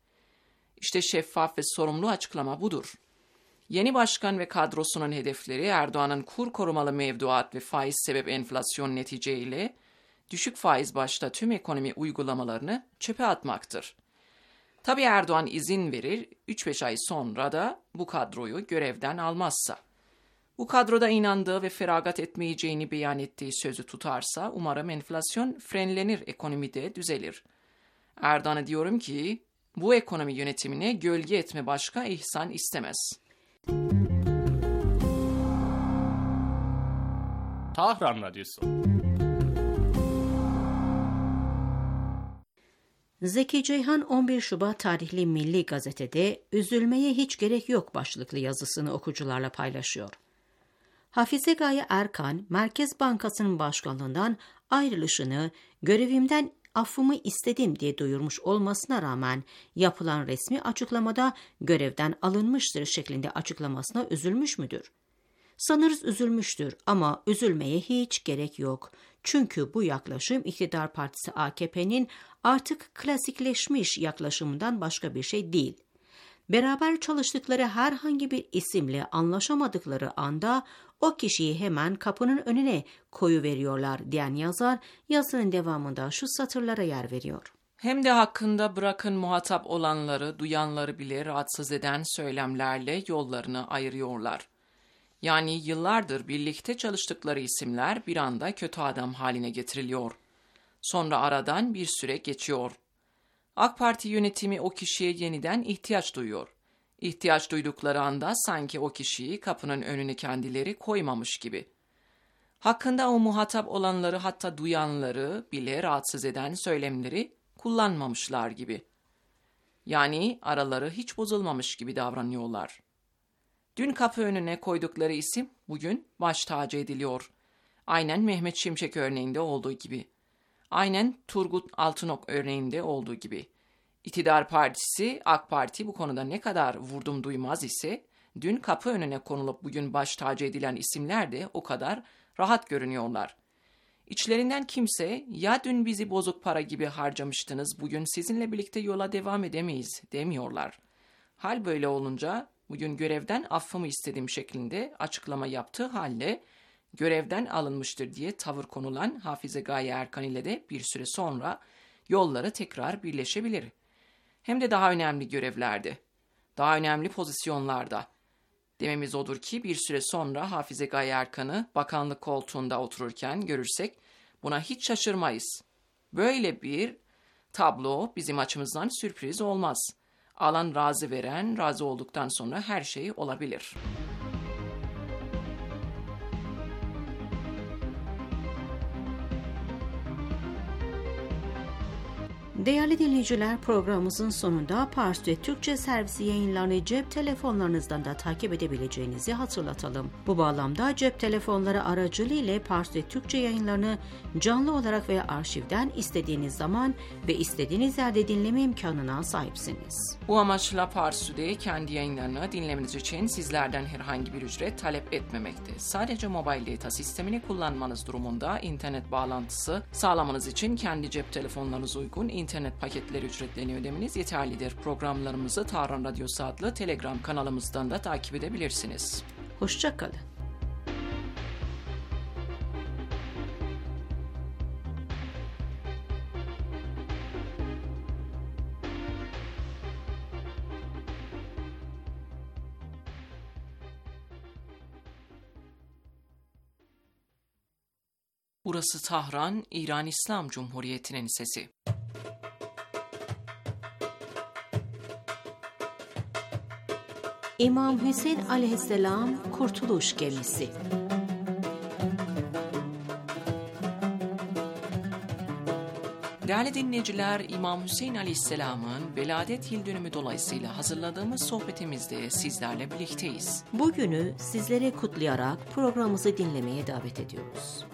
İşte şeffaf ve sorumlu açıklama budur. Yeni başkan ve kadrosunun hedefleri Erdoğan'ın kur korumalı mevduat ve faiz sebep enflasyon neticeyle düşük faiz başta tüm ekonomi uygulamalarını çöpe atmaktır. Tabii Erdoğan izin verir, üç beş ay sonra da bu kadroyu görevden almazsa. Bu kadroda inandığı ve feragat etmeyeceğini beyan ettiği sözü tutarsa umarım enflasyon frenlenir, ekonomide düzelir. Erdoğan'a diyorum ki bu ekonomi yönetimine gölge etme başka ihsan istemez. Tahran Radyosu. Zeki Ceyhan on bir Şubat tarihli Milli Gazete'de "Üzülmeye hiç gerek yok" başlıklı yazısını okucularla paylaşıyor. Hafize Gaye Erkan, Merkez Bankası'nın başkanlığından ayrılışını görevimden affımı istedim diye duyurmuş olmasına rağmen yapılan resmi açıklamada görevden alınmıştır şeklinde açıklamasına üzülmüş müdür? Sanırız üzülmüştür ama üzülmeye hiç gerek yok. Çünkü bu yaklaşım iktidar partisi A K P'nin artık klasikleşmiş yaklaşımından başka bir şey değil. Beraber çalıştıkları herhangi bir isimle anlaşamadıkları anda o kişiyi hemen kapının önüne koyuveriyorlar diyen yazar yazının devamında şu satırlara yer veriyor. Hem de hakkında bırakın muhatap olanları, duyanları bile rahatsız eden söylemlerle yollarını ayırıyorlar. Yani yıllardır birlikte çalıştıkları isimler bir anda kötü adam haline getiriliyor. Sonra aradan bir süre geçiyor. AK Parti yönetimi o kişiye yeniden ihtiyaç duyuyor. İhtiyaç duydukları anda sanki o kişiyi kapının önüne kendileri koymamış gibi. Hakkında o muhatap olanları, hatta duyanları bile rahatsız eden söylemleri kullanmamışlar gibi. Yani araları hiç bozulmamış gibi davranıyorlar. Dün kapı önüne koydukları isim bugün baş tacı ediliyor. Aynen Mehmet Şimşek örneğinde olduğu gibi. Aynen Turgut Altınok örneğinde olduğu gibi. İktidar Partisi, AK Parti bu konuda ne kadar vurdum duymaz ise, dün kapı önüne konulup bugün baş tacı edilen isimler de o kadar rahat görünüyorlar. İçlerinden kimse, ya dün bizi bozuk para gibi harcamıştınız, bugün sizinle birlikte yola devam edemeyiz demiyorlar. Hal böyle olunca, bugün görevden affımı istediğim şeklinde açıklama yaptığı halde, görevden alınmıştır diye tavır konulan Hafize Gaye Erkan ile de bir süre sonra yolları tekrar birleşebilir. Hem de daha önemli görevlerde, daha önemli pozisyonlarda. Dememiz odur ki bir süre sonra Hafize Gaye Erkan'ı bakanlık koltuğunda otururken görürsek buna hiç şaşırmayız. Böyle bir tablo bizim açımızdan sürpriz olmaz. Alan razı veren, razı olduktan sonra her şey olabilir. Değerli dinleyiciler, programımızın sonunda Parsi Türkçe servisi yayınlarını cep telefonlarınızdan da takip edebileceğinizi hatırlatalım. Bu bağlamda cep telefonları aracılığıyla Parsi Türkçe yayınlarını canlı olarak veya arşivden istediğiniz zaman ve istediğiniz yerde dinleme imkanına sahipsiniz. Bu amaçla Parsi'de kendi yayınlarını dinlemeniz için sizlerden herhangi bir ücret talep etmemekte. Sadece mobil data sistemini kullanmanız durumunda internet bağlantısı sağlamanız için kendi cep telefonlarınıza uygun internet paketleri ücretlerini ödemeniz yeterlidir. Programlarımızı Tahran Radyosu adlı Telegram kanalımızdan da takip edebilirsiniz. Hoşça kalın. Burası Tahran, İran İslam Cumhuriyeti'nin sesi. İmam Hüseyin Aleyhisselam Kurtuluş Gemisi. Değerli dinleyiciler, İmam Hüseyin Aleyhisselam'ın veladet yıl dönümü dolayısıyla hazırladığımız sohbetimizde sizlerle birlikteyiz. Bugünü sizlere kutlayarak programımızı dinlemeye davet ediyoruz.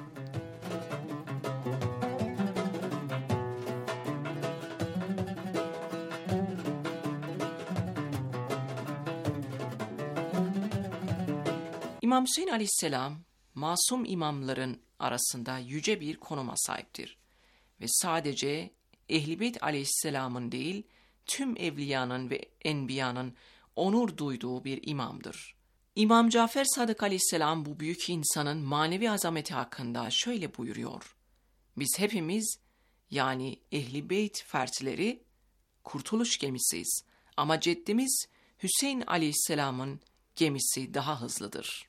İmam Hüseyin Aleyhisselam, masum imamların arasında yüce bir konuma sahiptir. Ve sadece Ehl-i Beyt Aleyhisselam'ın değil, tüm evliyanın ve enbiyanın onur duyduğu bir imamdır. İmam Cafer Sadık Aleyhisselam bu büyük insanın manevi azameti hakkında şöyle buyuruyor. Biz hepimiz, yani Ehl-i Beyt fertleri, kurtuluş gemisiyiz. Ama ceddimiz Hüseyin Aleyhisselam'ın gemisi daha hızlıdır.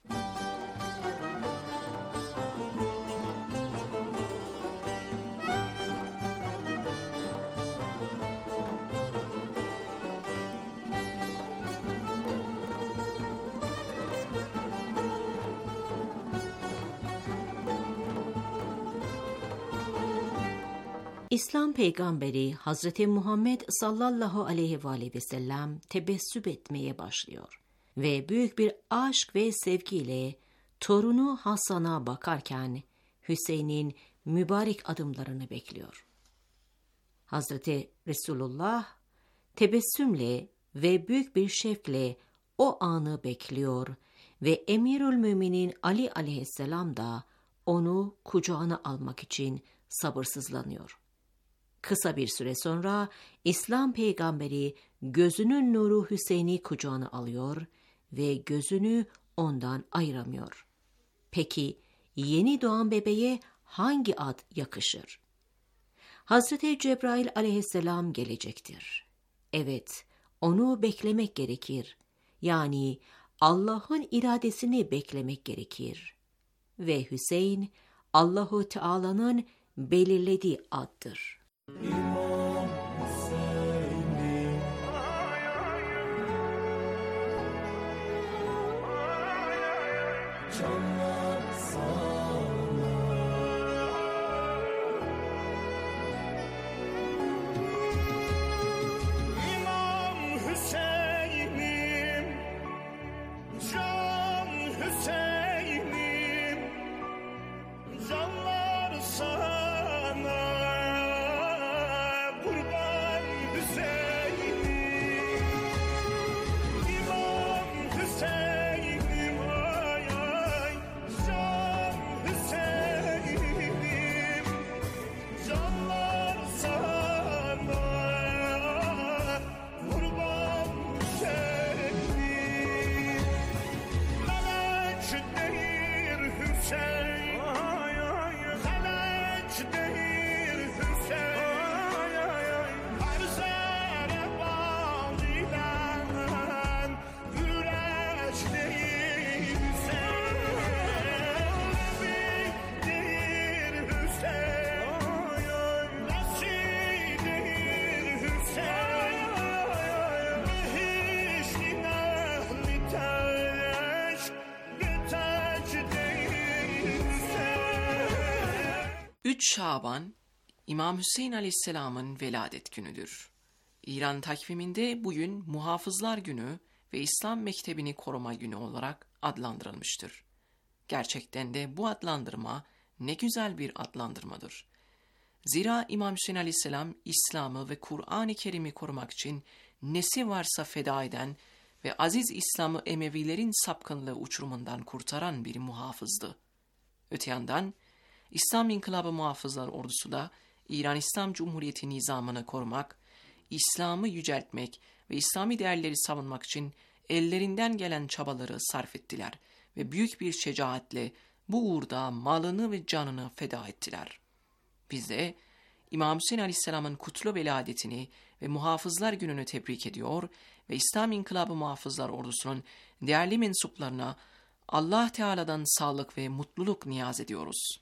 İslam peygamberi Hazreti Muhammed sallallahu aleyhi ve aleyhi ve sellem tebessüm etmeye başlıyor ve büyük bir aşk ve sevgiyle torunu Hasan'a bakarken Hüseyin'in mübarek adımlarını bekliyor. Hazreti Resulullah tebessümle ve büyük bir şevkle o anı bekliyor ve Emirül Müminin Ali aleyhisselam da onu kucağına almak için sabırsızlanıyor. Kısa bir süre sonra İslam peygamberi gözünün nuru Hüseyin'i kucağına alıyor ve gözünü ondan ayıramıyor. Peki yeni doğan bebeğe hangi ad yakışır? Hazreti Cebrail aleyhisselam gelecektir. Evet, onu beklemek gerekir. Yani Allah'ın iradesini beklemek gerekir. Ve Hüseyin, Allahu Teala'nın belirlediği addır. İmam Hüseyin'im, canlar sana. İmam Hüseyin'im, can Hüseyin'im, canlar sana. Kurban Hüseyin. Şaban, İmam Hüseyin Aleyhisselam'ın veladet günüdür. İran takviminde bugün Muhafızlar Günü ve İslam Mektebi'ni koruma günü olarak adlandırılmıştır. Gerçekten de bu adlandırma ne güzel bir adlandırmadır. Zira İmam Hüseyin Aleyhisselam İslam'ı ve Kur'an-ı Kerim'i korumak için nesi varsa feda eden ve aziz İslam'ı Emevilerin sapkınlığı uçurumundan kurtaran bir muhafızdı. Öte yandan İslam İnkılabı Muhafızlar Ordusu da İran İslam Cumhuriyeti nizamını korumak, İslam'ı yüceltmek ve İslami değerleri savunmak için ellerinden gelen çabaları sarf ettiler ve büyük bir şecaatle bu uğurda malını ve canını feda ettiler. Biz de İmam Hüseyin Aleyhisselam'ın kutlu veladetini ve Muhafızlar Günü'nü tebrik ediyor ve İslam İnkılabı Muhafızlar Ordusu'nun değerli mensuplarına Allah Teala'dan sağlık ve mutluluk niyaz ediyoruz.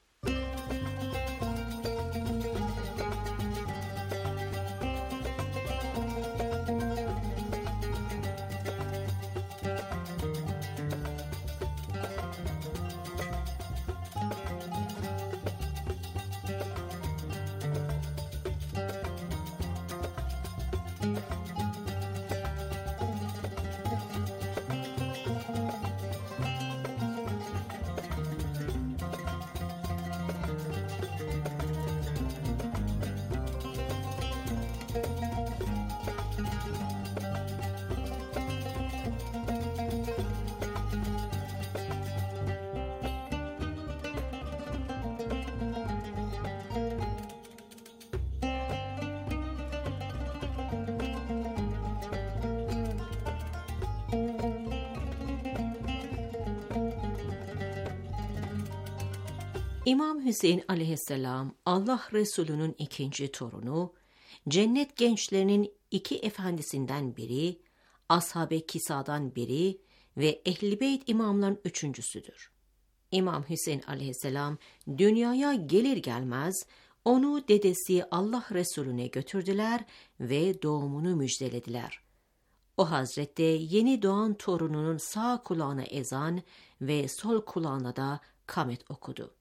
İmam Hüseyin aleyhisselam Allah Resulü'nün ikinci torunu, cennet gençlerinin iki efendisinden biri, ashab-ı kisadan biri ve Ehl-i Beyt imamların üçüncüsüdür. İmam Hüseyin aleyhisselam dünyaya gelir gelmez onu dedesi Allah Resulüne götürdüler ve doğumunu müjdelediler. O hazrette yeni doğan torununun sağ kulağına ezan ve sol kulağına da kamet okudu.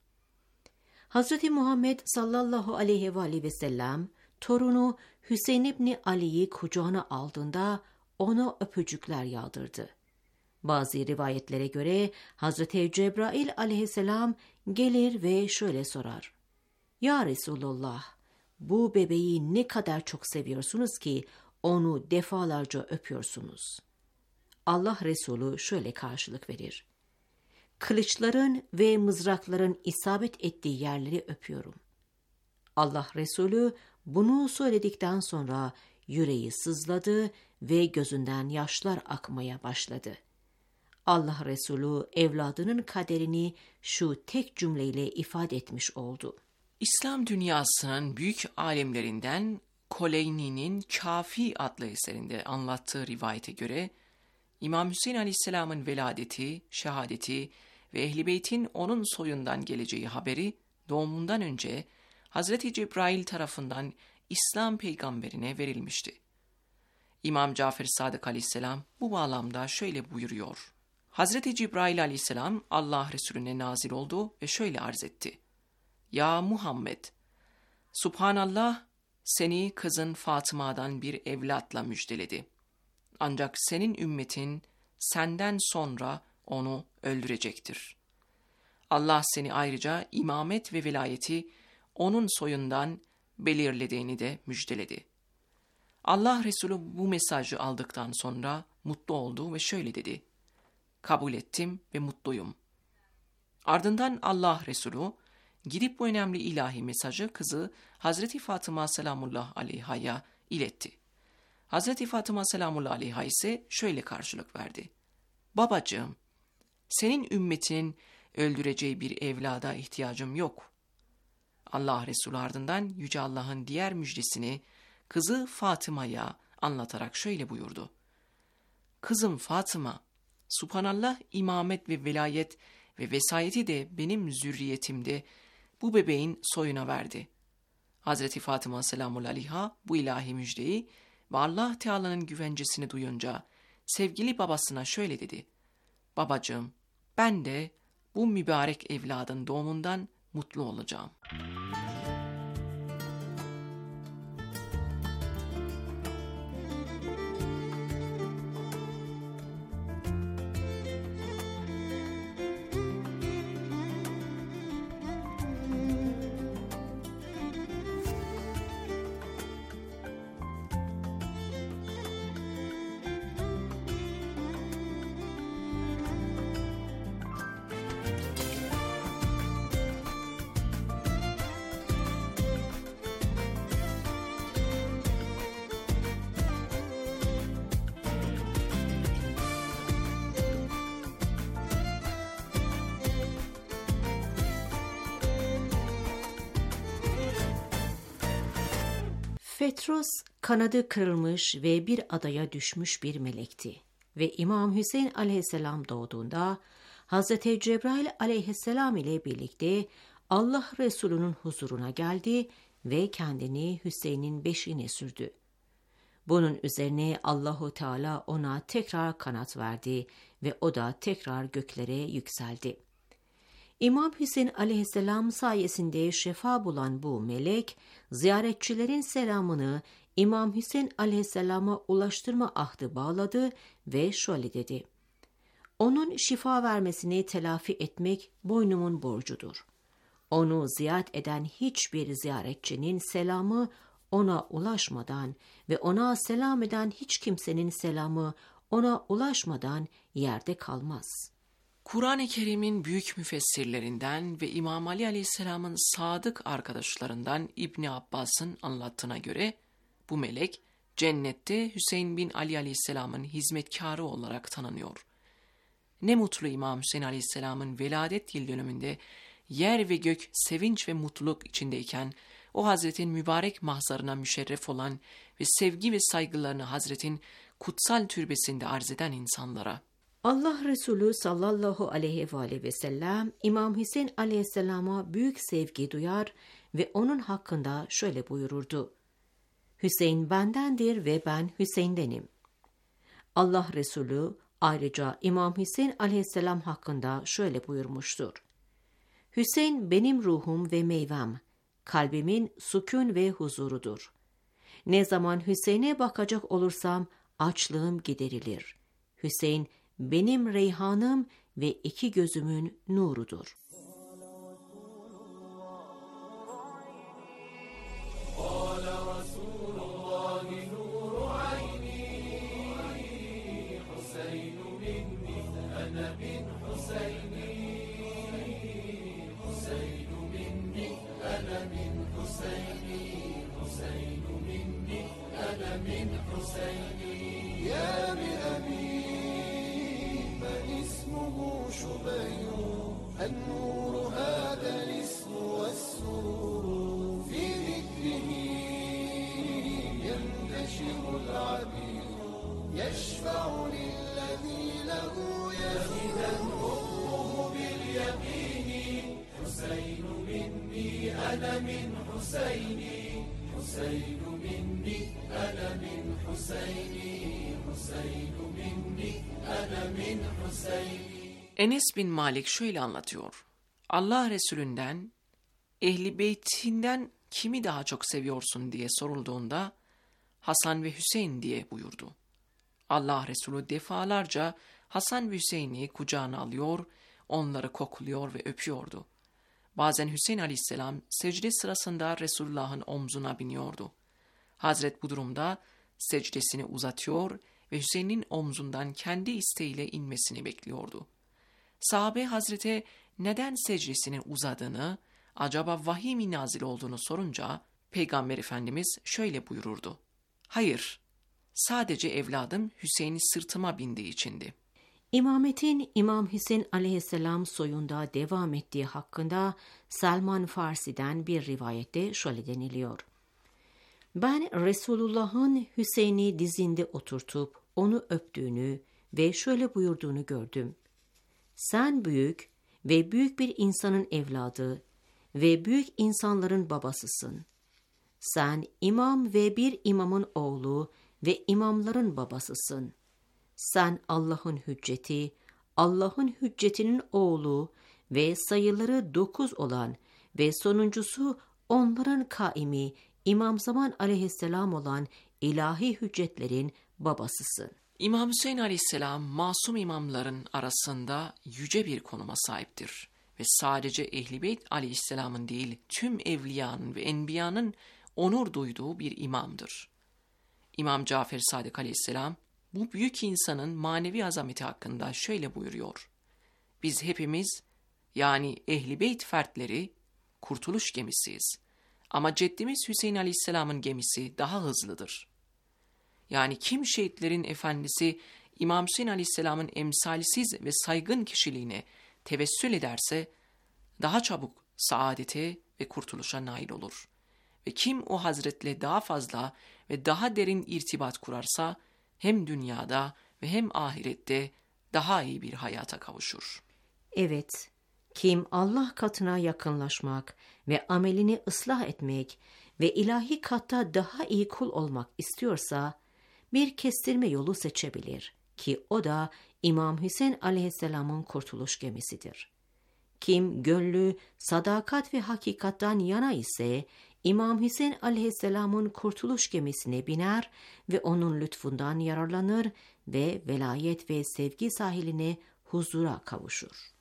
Hazreti Muhammed sallallahu aleyhi ve aleyhi ve sellem torunu Hüseyin İbni Ali'yi kucağına aldığında ona öpücükler yağdırdı. Bazı rivayetlere göre Hazreti Cebrail aleyhisselam gelir ve şöyle sorar: "Ya Resulullah, bu bebeği ne kadar çok seviyorsunuz ki onu defalarca öpüyorsunuz?" Allah Resulü şöyle karşılık verir: "Kılıçların ve mızrakların isabet ettiği yerleri öpüyorum." Allah Resulü bunu söyledikten sonra yüreği sızladı ve gözünden yaşlar akmaya başladı. Allah Resulü evladının kaderini şu tek cümleyle ifade etmiş oldu. İslam dünyasının büyük alimlerinden Koleyni'nin Kafi adlı eserinde anlattığı rivayete göre İmam Hüseyin Aleyhisselam'ın veladeti, şehadeti ve Ehl-i Beyt'in onun soyundan geleceği haberi doğumundan önce Hazreti Cebrail tarafından İslam peygamberine verilmişti. İmam Cafer Sadık Aleyhisselam bu bağlamda şöyle buyuruyor: Hazreti Cebrail Aleyhisselam Allah Resulüne nazil oldu ve şöyle arz etti: "Ya Muhammed, Subhanallah seni kızın Fatıma'dan bir evlatla müjdeledi. Ancak senin ümmetin senden sonra onu öldürecektir. Allah seni ayrıca imamet ve velayeti onun soyundan belirlediğini de müjdeledi." Allah Resulü bu mesajı aldıktan sonra mutlu oldu ve şöyle dedi: "Kabul ettim ve mutluyum." Ardından Allah Resulü gidip bu önemli ilahi mesajı kızı Hazreti Fatıma selamullah aleyha'ya iletti. Hazreti Fatıma selamullah aleyha ise şöyle karşılık verdi: "Babacığım, senin ümmetinin öldüreceği bir evlada ihtiyacım yok." Allah Resulü ardından Yüce Allah'ın diğer müjdesini kızı Fatıma'ya anlatarak şöyle buyurdu: "Kızım Fatıma, Subhanallah imamet ve velayet ve vesayeti de benim zürriyetimde bu bebeğin soyuna verdi." Hazreti Fatıma selamullah aleyha bu ilahi müjdeyi ve Allah Teala'nın güvencesini duyunca sevgili babasına şöyle dedi: "Babacığım, ben de bu mübarek evladın doğumundan mutlu olacağım." Fetros kanadı kırılmış ve bir adaya düşmüş bir melekti ve İmam Hüseyin aleyhisselam doğduğunda Hazreti Cebrail aleyhisselam ile birlikte Allah Resulü'nün huzuruna geldi ve kendini Hüseyin'in beşiğine sürdü. Bunun üzerine Allahu Teala ona tekrar kanat verdi ve o da tekrar göklere yükseldi. İmam Hüseyin aleyhisselam sayesinde şefa bulan bu melek, ziyaretçilerin selamını İmam Hüseyin aleyhisselama ulaştırma ahdı bağladı ve şöyle dedi: "Onun şifa vermesini telafi etmek boynumun borcudur. Onu ziyaret eden hiçbir ziyaretçinin selamı ona ulaşmadan ve ona selam eden hiç kimsenin selamı ona ulaşmadan yerde kalmaz." Kur'an-ı Kerim'in büyük müfessirlerinden ve İmam Ali Aleyhisselam'ın sadık arkadaşlarından İbni Abbas'ın anlattığına göre bu melek cennette Hüseyin bin Ali Aleyhisselam'ın hizmetkarı olarak tanınıyor. Ne mutlu İmam Hüseyin Aleyhisselam'ın veladet yıl dönümünde yer ve gök sevinç ve mutluluk içindeyken o Hazretin mübarek mahzarına müşerref olan ve sevgi ve saygılarını Hazretin kutsal türbesinde arz eden insanlara. Allah Resulü sallallahu aleyhi ve aleyhi ve sellem İmam Hüseyin aleyhisselama büyük sevgi duyar ve onun hakkında şöyle buyururdu: "Hüseyin bendendir ve ben Hüseyin'denim." Allah Resulü ayrıca İmam Hüseyin aleyhisselam hakkında şöyle buyurmuştur: "Hüseyin benim ruhum ve meyvem, kalbimin sükun ve huzurudur. Ne zaman Hüseyin'e bakacak olursam açlığım giderilir. Hüseyin benim reyhanım ve iki gözümün nurudur." Enes bin Malik şöyle anlatıyor: Allah Resulünden, Ehli Beytinden kimi daha çok seviyorsun diye sorulduğunda Hasan ve Hüseyin diye buyurdu. Allah Resulü defalarca Hasan ve Hüseyin'i kucağına alıyor, onları kokluyor ve öpüyordu. Bazen Hüseyin aleyhisselam secde sırasında Resulullah'ın omzuna biniyordu. Hazret bu durumda secdesini uzatıyor ve Hüseyin'in omzundan kendi isteğiyle inmesini bekliyordu. Sahabe Hazret'e neden secdesinin uzadığını, acaba vahiy mi nazil olduğunu sorunca Peygamber Efendimiz şöyle buyururdu: "Hayır, sadece evladım Hüseyin'i sırtıma bindiği içindi." İmametin İmam Hüseyin aleyhisselam soyunda devam ettiği hakkında Selman Farsi'den bir rivayette şöyle deniliyor: "Ben Resulullah'ın Hüseyin'i dizinde oturtup onu öptüğünü ve şöyle buyurduğunu gördüm: Sen büyük ve büyük bir insanın evladı ve büyük insanların babasısın. Sen imam ve bir imamın oğlu ve imamların babasısın. Sen Allah'ın hücceti, Allah'ın hüccetinin oğlu ve sayıları dokuz olan ve sonuncusu onların kaimi İmam Zaman aleyhisselam olan ilahi hüccetlerin babasısın." İmam Hüseyin aleyhisselam masum imamların arasında yüce bir konuma sahiptir ve sadece Ehl-i Beyt aleyhisselamın değil tüm evliyanın ve enbiyanın onur duyduğu bir imamdır. İmam Cafer Sadık aleyhisselam bu büyük insanın manevi azameti hakkında şöyle buyuruyor: "Biz hepimiz, yani Ehl-i Beyt fertleri kurtuluş gemisiyiz ama ceddimiz Hüseyin aleyhisselamın gemisi daha hızlıdır." Yani kim şehitlerin efendisi İmam Hüseyin aleyhisselamın emsalsiz ve saygın kişiliğine tevessül ederse daha çabuk saadete ve kurtuluşa nail olur. Ve kim o Hazretle daha fazla ve daha derin irtibat kurarsa hem dünyada ve hem ahirette daha iyi bir hayata kavuşur. Evet, kim Allah katına yakınlaşmak ve amelini ıslah etmek ve ilahi katta daha iyi kul olmak istiyorsa bir kestirme yolu seçebilir ki o da İmam Hüseyin aleyhisselamın kurtuluş gemisidir. Kim gönlü sadakat ve hakikattan yana ise İmam Hüseyin aleyhisselamın kurtuluş gemisine biner ve onun lütfundan yararlanır ve velayet ve sevgi sahiline huzura kavuşur.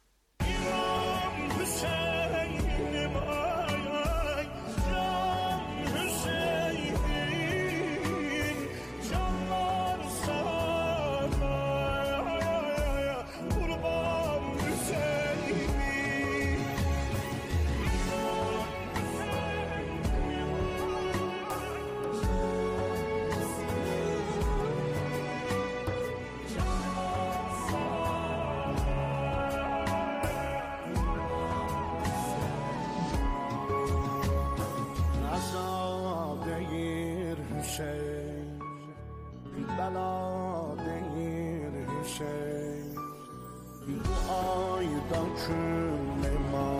Bela değil Hüseyin, bu ayda küllema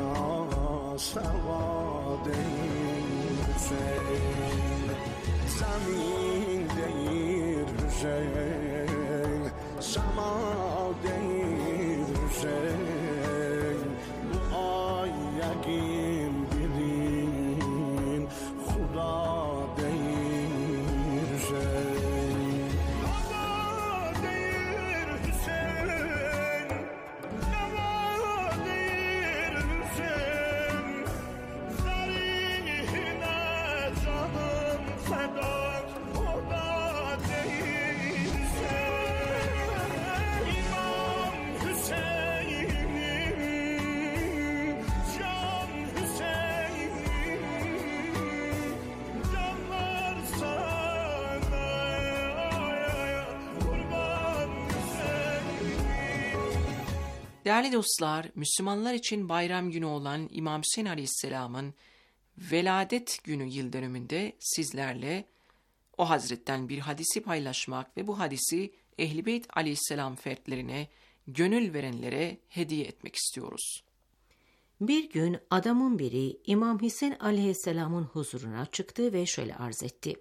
seva değil Hüseyin, zemin değil Hüseyin, sema değil Hüseyin, bu ay yakin bilin Huda değil Hüseyin. Değerli dostlar, Müslümanlar için bayram günü olan İmam Hüseyin Aleyhisselam'ın veladet günü yıl dönümünde sizlerle o Hazretten bir hadisi paylaşmak ve bu hadisi Ehl-i Beyt Aleyhisselam fertlerine, gönül verenlere hediye etmek istiyoruz. Bir gün adamın biri İmam Hüseyin Aleyhisselam'ın huzuruna çıktı ve şöyle arz etti.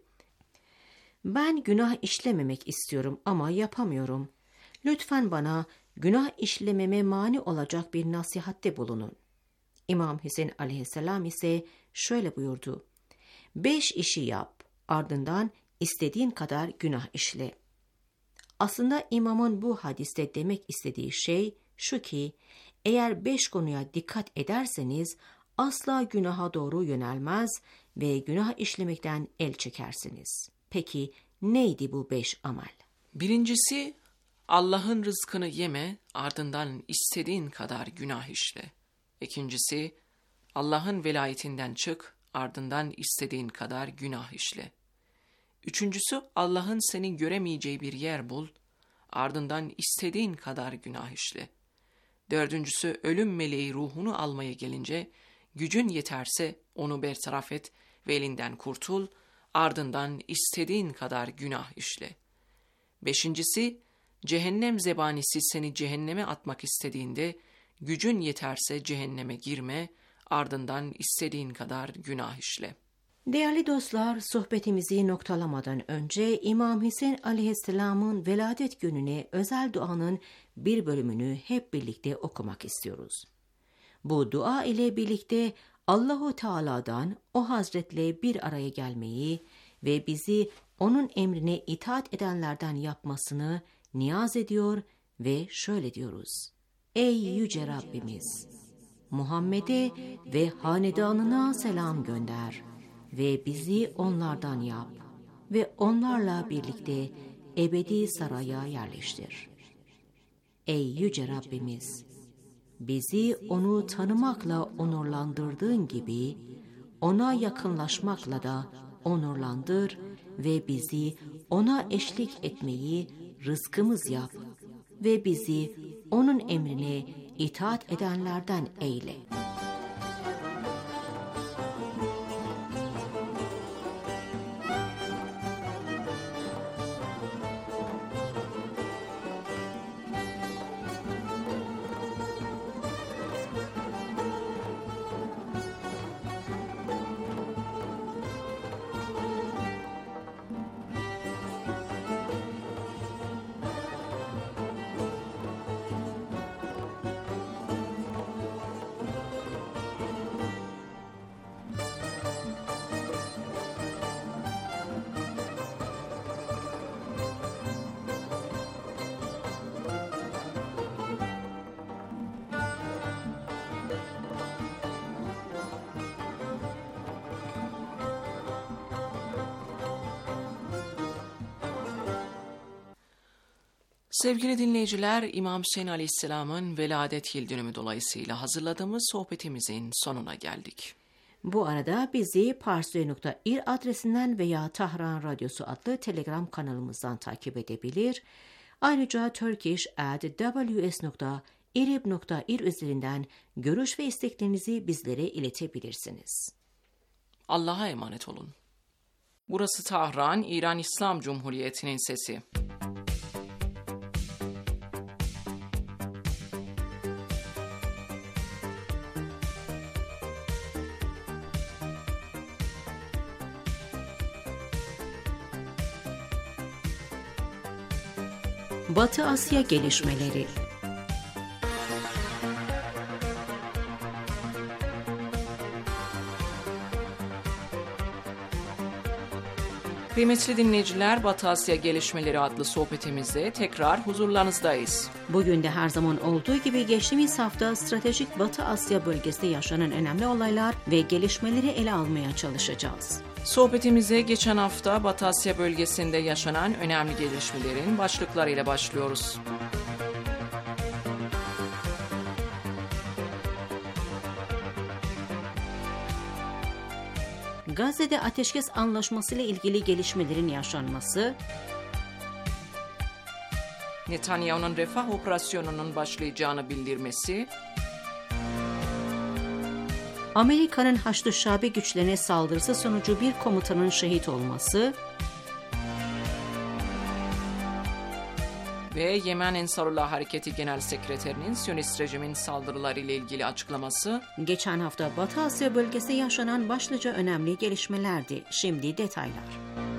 Ben günah işlememek istiyorum ama yapamıyorum. Lütfen bana günah işlememe mani olacak bir nasihatte bulunun. İmam Hüseyin aleyhisselam ise şöyle buyurdu. Beş işi yap, ardından istediğin kadar günah işle. Aslında imamın bu hadiste demek istediği şey şu ki, eğer beş konuya dikkat ederseniz asla günaha doğru yönelmez ve günah işlemekten el çekersiniz. Peki neydi bu beş amel? Birincisi, Allah'ın rızkını yeme, ardından istediğin kadar günah işle. İkincisi, Allah'ın velayetinden çık, ardından istediğin kadar günah işle. Üçüncüsü, Allah'ın seni göremeyeceği bir yer bul, ardından istediğin kadar günah işle. Dördüncüsü, ölüm meleği ruhunu almaya gelince, gücün yeterse onu bertaraf et ve elinden kurtul, ardından istediğin kadar günah işle. Beşincisi, cehennem zebanisi seni cehenneme atmak istediğinde, gücün yeterse cehenneme girme, ardından istediğin kadar günah işle. Değerli dostlar, sohbetimizi noktalamadan önce İmam Hüseyin aleyhisselamın veladet gününe özel duanın bir bölümünü hep birlikte okumak istiyoruz. Bu dua ile birlikte Allahu Teala'dan o Hazretle bir araya gelmeyi ve bizi onun emrine itaat edenlerden yapmasını niyaz ediyor ve şöyle diyoruz. Ey yüce Rabbimiz! Muhammed'e ve hanedanına selam gönder ve bizi onlardan yap ve onlarla birlikte ebedi saraya yerleştir. Ey yüce Rabbimiz! Bizi onu tanımakla onurlandırdığın gibi ona yakınlaşmakla da onurlandır ve bizi ona eşlik etmeyi rızkımız yap ve bizi onun emrine itaat edenlerden eyle. Sevgili dinleyiciler, İmam Hüseyin Aleyhisselam'ın veladet yıl dönümü dolayısıyla hazırladığımız sohbetimizin sonuna geldik. Bu arada bizi parstoy nokta ir adresinden veya Tahran Radyosu adlı Telegram kanalımızdan takip edebilir. Ayrıca turkish at w s nokta irib nokta ir üzerinden görüş ve isteklerinizi bizlere iletebilirsiniz. Allah'a emanet olun. Burası Tahran, İran İslam Cumhuriyeti'nin sesi. Batı Asya gelişmeleri. Kıymetli dinleyiciler, Batı Asya Gelişmeleri adlı sohbetimizde tekrar huzurlarınızdayız. Bugün de her zaman olduğu gibi geçtiğimiz hafta stratejik Batı Asya bölgesinde yaşanan önemli olaylar ve gelişmeleri ele almaya çalışacağız. Sohbetimize geçen hafta Batı Asya bölgesinde yaşanan önemli gelişmelerin başlıklarıyla başlıyoruz. Gazze'de ateşkes anlaşması ile ilgili gelişmelerin yaşanması, Netanyahu'nun refah operasyonunun başlayacağını bildirmesi, Amerika'nın Haçlı Şabi güçlerine saldırısı sonucu bir komutanın şehit olması ve Yemen Ensarullah Hareketi Genel Sekreterinin Siyonist rejimin saldırıları ile ilgili açıklaması. Geçen hafta Batı Asya bölgesinde yaşanan başlıca önemli gelişmelerdi. Şimdi detaylar.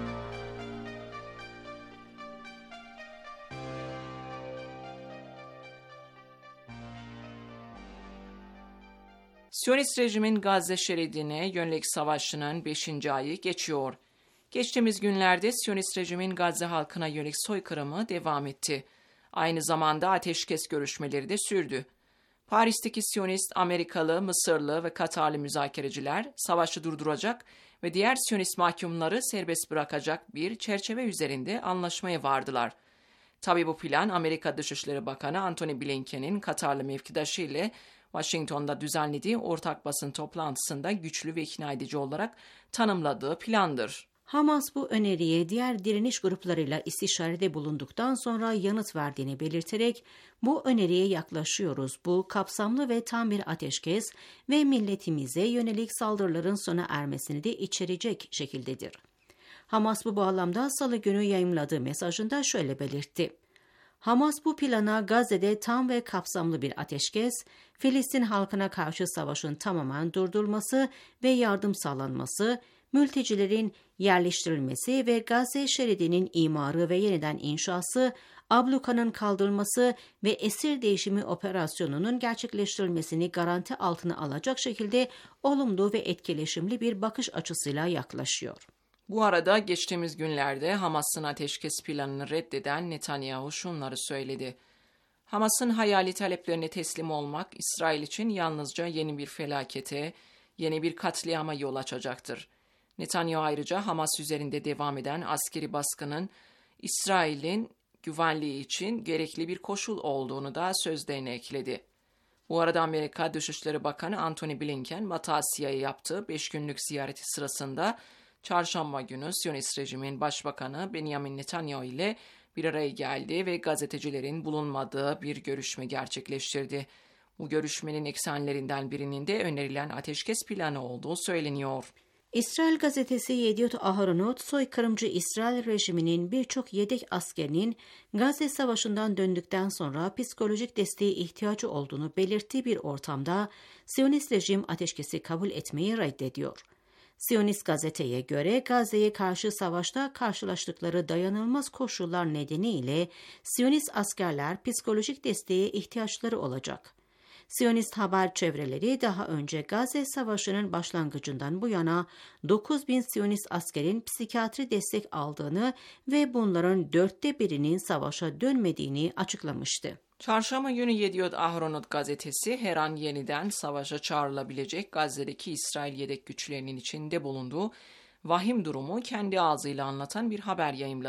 Siyonist rejimin Gazze şeridine yönelik savaşının beşinci ayı geçiyor. Geçtiğimiz günlerde Siyonist rejimin Gazze halkına yönelik soykırımı devam etti. Aynı zamanda ateşkes görüşmeleri de sürdü. Paris'teki Siyonist, Amerikalı, Mısırlı ve Katarlı müzakereciler savaşı durduracak ve diğer Siyonist mahkumları serbest bırakacak bir çerçeve üzerinde anlaşmaya vardılar. Tabii bu plan Amerika Dışişleri Bakanı Antony Blinken'in Katarlı mevkidaşı ile Washington'da düzenlediği ortak basın toplantısında güçlü ve ikna edici olarak tanımladığı plandır. Hamas bu öneriye diğer direniş gruplarıyla istişarede bulunduktan sonra yanıt verdiğini belirterek bu öneriye yaklaşıyoruz. Bu kapsamlı ve tam bir ateşkes ve milletimize yönelik saldırıların sona ermesini de içerecek şekildedir. Hamas bu bağlamda Salı günü yayımladığı mesajında şöyle belirtti. Hamas bu plana Gazze'de tam ve kapsamlı bir ateşkes, Filistin halkına karşı savaşın tamamen durdurulması ve yardım sağlanması, mültecilerin yerleştirilmesi ve Gazze şeridinin imarı ve yeniden inşası, ablukanın kaldırılması ve esir değişimi operasyonunun gerçekleştirilmesini garanti altına alacak şekilde olumlu ve etkileşimli bir bakış açısıyla yaklaşıyor. Bu arada geçtiğimiz günlerde Hamas'ın ateşkes planını reddeden Netanyahu şunları söyledi. Hamas'ın hayali taleplerine teslim olmak İsrail için yalnızca yeni bir felakete, yeni bir katliama yol açacaktır. Netanyahu ayrıca Hamas üzerinde devam eden askeri baskının İsrail'in güvenliği için gerekli bir koşul olduğunu da sözlerine ekledi. Bu arada Amerika Dışişleri Bakanı Antony Blinken, Batı Asya'ya yaptığı beş günlük ziyareti sırasında Çarşamba günü Siyonist rejimin Başbakanı Benjamin Netanyahu ile bir araya geldi ve gazetecilerin bulunmadığı bir görüşme gerçekleştirdi. Bu görüşmenin eksenlerinden birinin de önerilen ateşkes planı olduğu söyleniyor. İsrail gazetesi Yediot Aharonot, soykırımcı İsrail rejiminin birçok yedek askerinin Gazze Savaşı'ndan döndükten sonra psikolojik desteğe ihtiyacı olduğunu belirttiği bir ortamda Siyonist rejim ateşkesi kabul etmeyi reddediyor. Siyonist gazeteye göre Gazze'ye karşı savaşta karşılaştıkları dayanılmaz koşullar nedeniyle Siyonist askerler psikolojik desteğe ihtiyaçları olacak. Siyonist haber çevreleri daha önce Gazze Savaşı'nın başlangıcından bu yana dokuz bin Siyonist askerin psikiyatri destek aldığını ve bunların dörtte birinin savaşa dönmediğini açıklamıştı. Çarşamba günü Yediot Ahronot gazetesi her an yeniden savaşa çağrılabilecek Gazze'deki İsrail yedek güçlerinin içinde bulunduğu vahim durumu kendi ağzıyla anlatan bir haber yayımladı.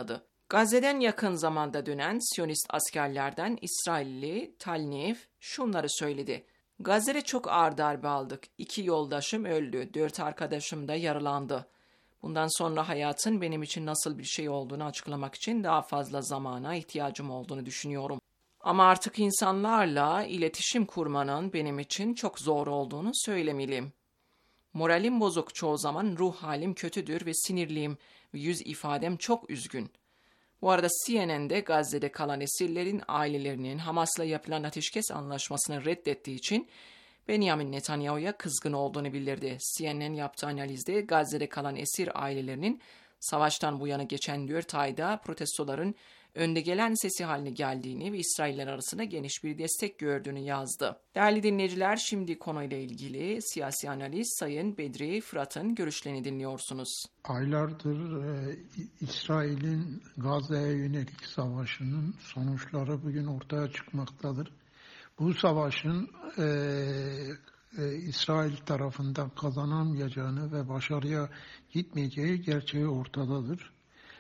Gazze'den yakın zamanda dönen Siyonist askerlerden İsrailli Talniv şunları söyledi. Gazze'de çok ağır darbe aldık. İki yoldaşım öldü, dört arkadaşım da yaralandı. Bundan sonra hayatın benim için nasıl bir şey olduğunu açıklamak için daha fazla zamana ihtiyacım olduğunu düşünüyorum. Ama artık insanlarla iletişim kurmanın benim için çok zor olduğunu söylemeliyim. Moralim bozuk, çoğu zaman ruh halim kötüdür ve sinirliyim ve yüz ifadem çok üzgün. Bu arada C N N'de Gazze'de kalan esirlerin ailelerinin Hamas'la yapılan ateşkes anlaşmasını reddettiği için Benjamin Netanyahu'ya kızgın olduğunu bildirdi. C N N yaptığı analizde Gazze'de kalan esir ailelerinin savaştan bu yana geçen dört ayda protestoların önde gelen sesi haline geldiğini ve İsrailler arasında geniş bir destek gördüğünü yazdı. Değerli dinleyiciler, şimdi konuyla ilgili siyasi analiz Sayın Bedri Fırat'ın görüşlerini dinliyorsunuz. Aylardır e, İsrail'in Gazze'ye yönelik savaşının sonuçları bugün ortaya çıkmaktadır. Bu savaşın e, e, İsrail tarafından kazanamayacağını ve başarıya gitmeyeceği gerçeği ortadadır.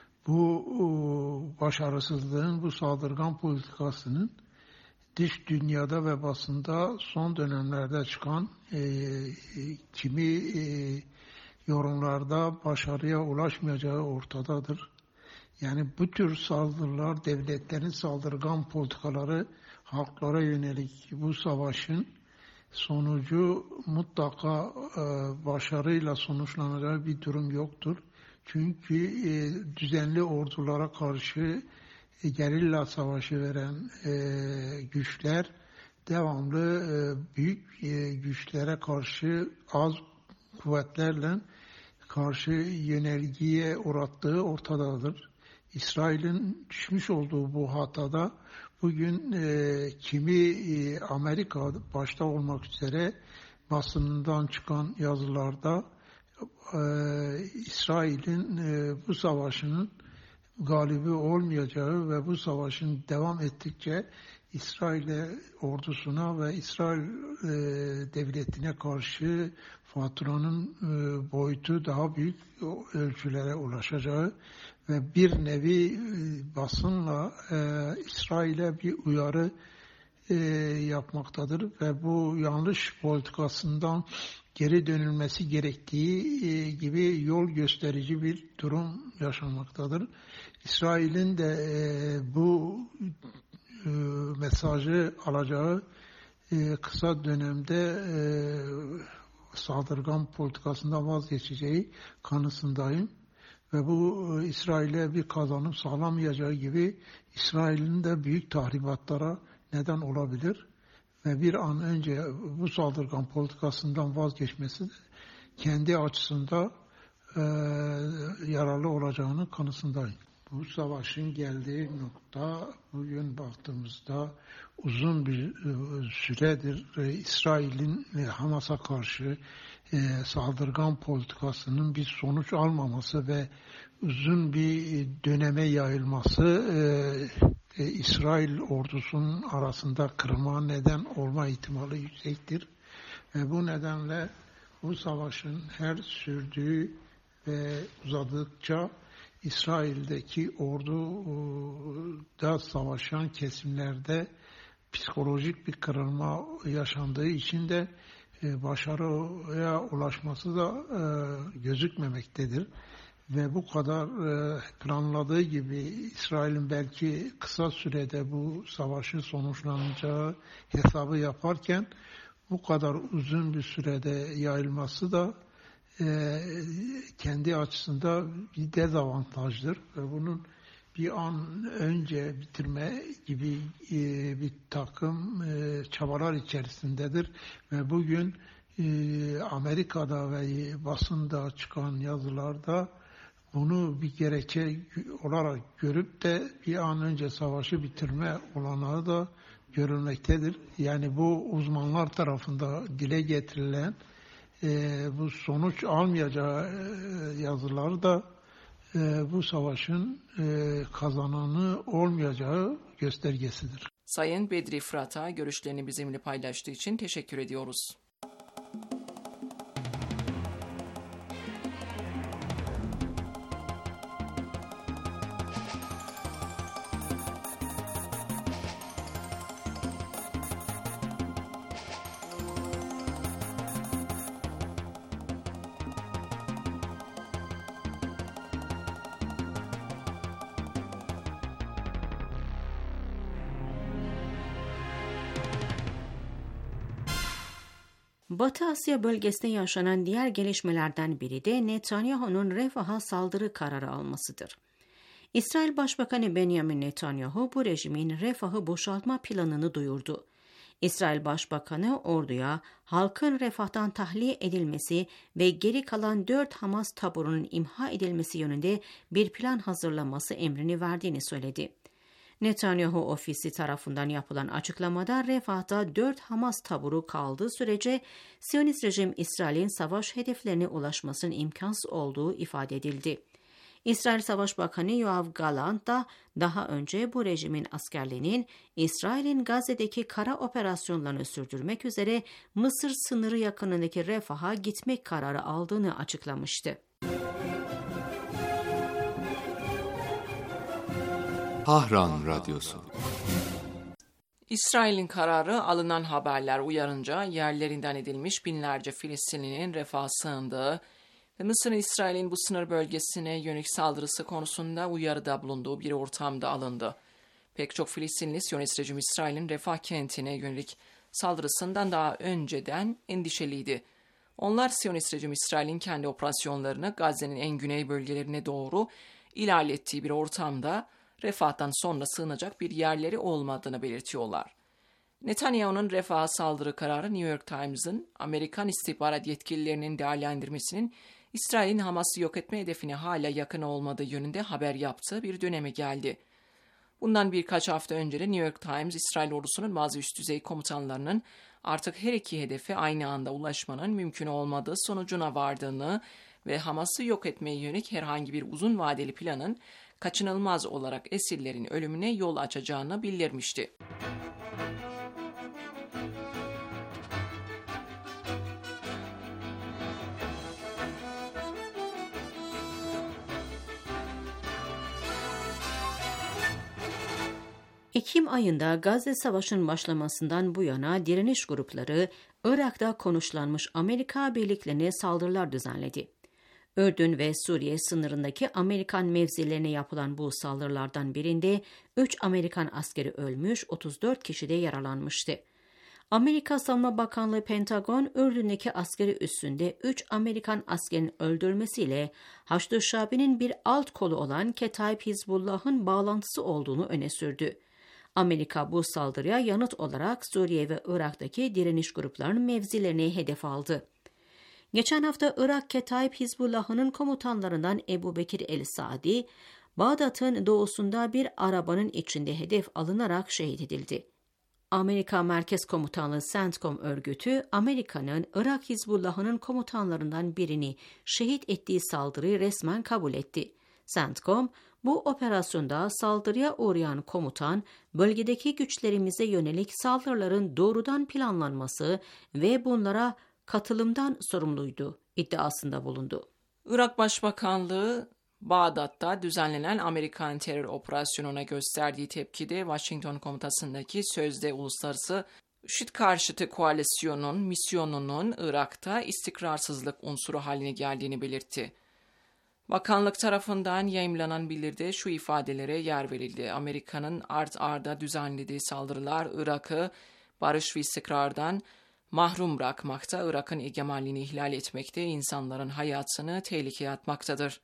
Bu başarısızlığın, bu saldırgan politikasının dış dünyada ve basında son dönemlerde çıkan e, kimi e, yorumlarda başarıya ulaşmayacağı ortadadır. Yani bu tür saldırılar, devletlerin saldırgan politikaları halklara yönelik bu savaşın sonucu mutlaka e, başarıyla sonuçlanacağı bir durum yoktur. Çünkü e, düzenli ordulara karşı e, gerilla savaşı veren e, güçler devamlı e, büyük e, güçlere karşı az kuvvetlerle karşı yönelgiye uğrattığı ortadadır. İsrail'in düşmüş olduğu bu hatada bugün e, kimi e, Amerika başta olmak üzere basınından çıkan yazılarda Ee, İsrail'in e, bu savaşının galibi olmayacağı ve bu savaşın devam ettikçe İsrail ordusuna ve İsrail e, devletine karşı faturanın e, boyutu daha büyük ölçülere ulaşacağı ve bir nevi e, basınla e, İsrail'e bir uyarı e, yapmaktadır ve bu yanlış politikasından geri dönülmesi gerektiği e, gibi yol gösterici bir durum yaşanmaktadır. İsrail'in de e, bu e, mesajı alacağı e, kısa dönemde e, saldırgan politikasından vazgeçeceği kanısındayım. Ve bu e, İsrail'e bir kazanım sağlamayacağı gibi İsrail'in de büyük tahribatlara neden olabilir. Ve bir an önce bu saldırgan politikasından vazgeçmesi kendi açısında e, yararlı olacağını kanısındayım. Bu savaşın geldiği nokta bugün baktığımızda uzun bir e, süredir e, İsrail'in e, Hamas'a karşı e, saldırgan politikasının bir sonuç almaması ve uzun bir döneme yayılması e, e, İsrail ordusunun arasında kırılma neden olma ihtimali yüksektir. Ve bu nedenle bu savaşın her sürdüğü ve uzadıkça İsrail'deki orduda savaşan kesimlerde psikolojik bir kırılma yaşandığı için de e, başarıya ulaşması da e, gözükmemektedir. Ve bu kadar e, planladığı gibi İsrail'in belki kısa sürede bu savaşın sonuçlanacağı hesabı yaparken bu kadar uzun bir sürede yayılması da e, kendi açısında bir dezavantajdır. Ve bunun bir an önce bitirme gibi e, bir takım e, çabalar içerisindedir. Ve bugün e, Amerika'da ve basında çıkan yazılarda bunu bir gerekçe olarak görüp de bir an önce savaşı bitirme olanağı da görülmektedir. Yani bu uzmanlar tarafından dile getirilen e, bu sonuç almayacağı e, yazıları da e, bu savaşın e, kazananı olmayacağı göstergesidir. Sayın Bedri Fırat'a görüşlerini bizimle paylaştığı için teşekkür ediyoruz. Batı Asya bölgesinde yaşanan diğer gelişmelerden biri de Netanyahu'nun Refah'a saldırı kararı almasıdır. İsrail Başbakanı Benjamin Netanyahu bu rejimin Refah'ı boşaltma planını duyurdu. İsrail Başbakanı orduya halkın Refah'tan tahliye edilmesi ve geri kalan dört Hamas taburunun imha edilmesi yönünde bir plan hazırlaması emrini verdiğini söyledi. Netanyahu ofisi tarafından yapılan açıklamada Refah'ta dört Hamas taburu kaldığı sürece Siyonist rejim İsrail'in savaş hedeflerine ulaşmasının imkansız olduğu ifade edildi. İsrail Savaş Bakanı Yoav Gallant da daha önce bu rejimin askerlerinin İsrail'in Gazze'deki kara operasyonlarını sürdürmek üzere Mısır sınırı yakınındaki Refah'a gitmek kararı aldığını açıklamıştı. Tahran Radyosu. İsrail'in kararı alınan haberler uyarınca yerlerinden edilmiş binlerce Filistinlinin Refah'a sığındığı ve Mısır'ın İsrail'in bu sınır bölgesine yönelik saldırısı konusunda uyarıda bulunduğu bir ortamda alındı. Pek çok Filistinli Siyonist rejim İsrail'in Refah kentine yönelik saldırısından daha önceden endişeliydi. Onlar Siyonist rejim İsrail'in kendi operasyonlarını Gazze'nin en güney bölgelerine doğru ilerlettiği bir ortamda Refah'tan sonra sığınacak bir yerleri olmadığını belirtiyorlar. Netanyahu'nun Refah'a saldırı kararı New York Times'ın Amerikan istihbarat yetkililerinin değerlendirmesinin İsrail'in Hamas'ı yok etme hedefine hala yakın olmadığı yönünde haber yaptığı bir döneme geldi. Bundan birkaç hafta önce de New York Times, İsrail ordusunun bazı üst düzey komutanlarının artık her iki hedefe aynı anda ulaşmanın mümkün olmadığı sonucuna vardığını ve Hamas'ı yok etmeye yönelik herhangi bir uzun vadeli planın kaçınılmaz olarak esirlerin ölümüne yol açacağını bildirmişti. Ekim ayında Gazze Savaşı'nın başlamasından bu yana direniş grupları Irak'ta konuşlanmış Amerika birliklerine saldırılar düzenledi. Ürdün ve Suriye sınırındaki Amerikan mevzilerine yapılan bu saldırılardan birinde üç Amerikan askeri ölmüş, otuz dört kişi de yaralanmıştı. Amerika Savunma Bakanlığı Pentagon, Ürdün'deki askeri üssünde üç Amerikan askerin öldürülmesiyle Haçlı Şabi'nin bir alt kolu olan Ketaib Hizbullah'ın bağlantısı olduğunu öne sürdü. Amerika bu saldırıya yanıt olarak Suriye ve Irak'taki direniş gruplarının mevzilerini hedef aldı. Geçen hafta Irak Ketaib Hizbullah'ının komutanlarından Ebu Bekir el-Sadi, Bağdat'ın doğusunda bir arabanın içinde hedef alınarak şehit edildi. Amerika Merkez Komutanlığı CENTCOM örgütü, Amerika'nın Irak Hizbullah'ının komutanlarından birini şehit ettiği saldırıyı resmen kabul etti. CENTCOM, bu operasyonda saldırıya uğrayan komutan, bölgedeki güçlerimize yönelik saldırıların doğrudan planlanması ve bunlara katılımdan sorumluydu iddiasında bulundu. Irak Başbakanlığı, Bağdat'ta düzenlenen Amerikan terör operasyonuna gösterdiği tepkide Washington komutasındaki sözde uluslararası IŞİD karşıtı koalisyonun misyonunun Irak'ta istikrarsızlık unsuru haline geldiğini belirtti. Bakanlık tarafından yayımlanan bildiride şu ifadelere yer verildi. Amerika'nın art arda düzenlediği saldırılar Irak'ı barış ve istikrardan mahrum bırakmakta, Irak'ın egemenliğini ihlal etmekte, insanların hayatını tehlikeye atmaktadır.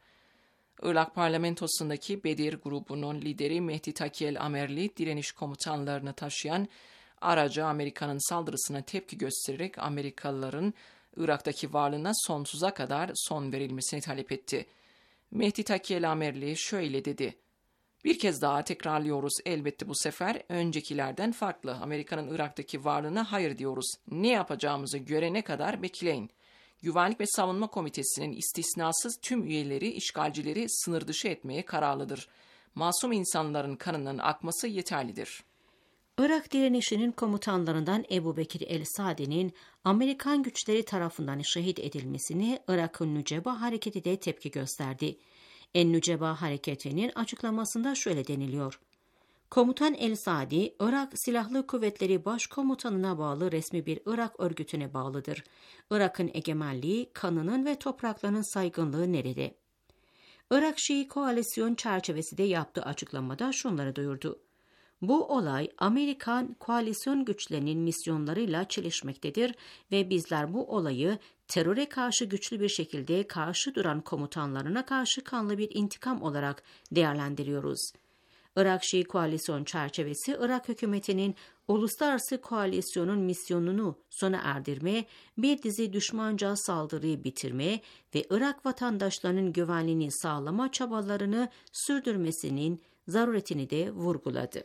Irak parlamentosundaki Bedir grubunun lideri Mehdi Takiyel Amerli, direniş komutanlarını taşıyan araca Amerika'nın saldırısına tepki göstererek Amerikalıların Irak'taki varlığına sonsuza kadar son verilmesini talep etti. Mehdi Takiyel Amerli şöyle dedi: "Bir kez daha tekrarlıyoruz, elbette bu sefer öncekilerden farklı. Amerika'nın Irak'taki varlığına hayır diyoruz. Ne yapacağımızı görene kadar bekleyin. Güvenlik ve Savunma Komitesi'nin istisnasız tüm üyeleri işgalcileri sınır dışı etmeye kararlıdır. Masum insanların kanının akması yeterlidir." Irak direnişinin komutanlarından Ebu Bekir el-Sadi'nin Amerikan güçleri tarafından şehit edilmesini Irak'ın Nüceba hareketi de tepki gösterdi. En-Nüceba hareketinin açıklamasında şöyle deniliyor: Komutan el-Sadi, Irak Silahlı Kuvvetleri Başkomutanına bağlı resmi bir Irak örgütüne bağlıdır. Irak'ın egemenliği, kanının ve topraklarının saygınlığı nerede? Irak Şii Koalisyon çerçevesi de yaptığı açıklamada şunları duyurdu: Bu olay Amerikan koalisyon güçlerinin misyonlarıyla çelişmektedir ve bizler bu olayı teröre karşı güçlü bir şekilde karşı duran komutanlarına karşı kanlı bir intikam olarak değerlendiriyoruz. Irak Şii koalisyon çerçevesi, Irak hükümetinin uluslararası koalisyonun misyonunu sona erdirme, bir dizi düşmanca saldırıyı bitirme ve Irak vatandaşlarının güvenliğini sağlama çabalarını sürdürmesinin zaruretini de vurguladı.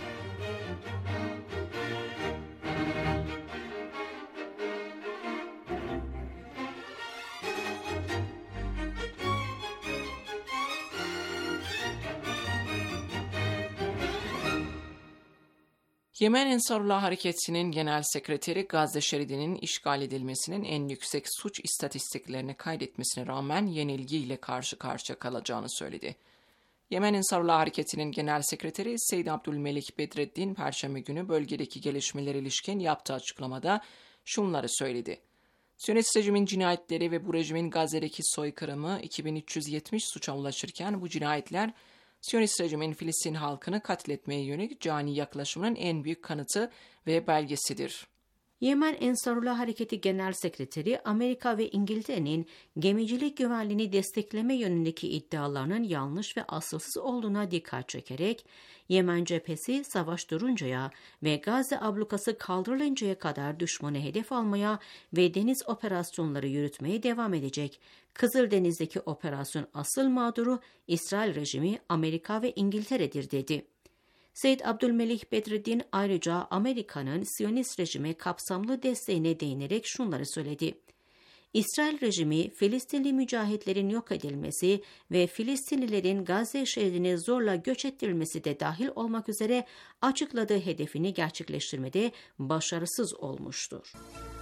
Yemen Ensarullah Hareketi'nin genel sekreteri Gazze şeridinin işgal edilmesinin en yüksek suç istatistiklerini kaydetmesine rağmen yenilgiyle karşı karşıya kalacağını söyledi. Yemen Ensarullah Hareketi'nin genel sekreteri Seyyid Abdülmelik Bedreddin Perşembe günü bölgedeki gelişmelere ilişkin yaptığı açıklamada şunları söyledi. Siyonist rejimin cinayetleri ve bu rejimin Gazze'deki soykırımı iki bin üç yüz yetmiş suça ulaşırken bu cinayetler Siyonist rejimin Filistin halkını katletmeye yönelik cani yaklaşımının en büyük kanıtı ve belgesidir. Yemen Ensarullah Hareketi Genel Sekreteri, Amerika ve İngiltere'nin gemicilik güvenliğini destekleme yönündeki iddialarının yanlış ve asılsız olduğuna dikkat çekerek, Yemen cephesi savaş duruncaya ve Gazze ablukası kaldırılıncaya kadar düşmanı hedef almaya ve deniz operasyonları yürütmeye devam edecek. Kızıldeniz'deki operasyon asıl mağduru İsrail rejimi, Amerika ve İngiltere'dir dedi. Seyyid Abdülmelik Bedreddin ayrıca Amerika'nın Siyonist rejime kapsamlı desteğine değinerek şunları söyledi. İsrail rejimi, Filistinli mücahitlerin yok edilmesi ve Filistinlilerin Gazze şeridine zorla göç ettirilmesi de dahil olmak üzere açıkladığı hedefini gerçekleştirmede başarısız olmuştur.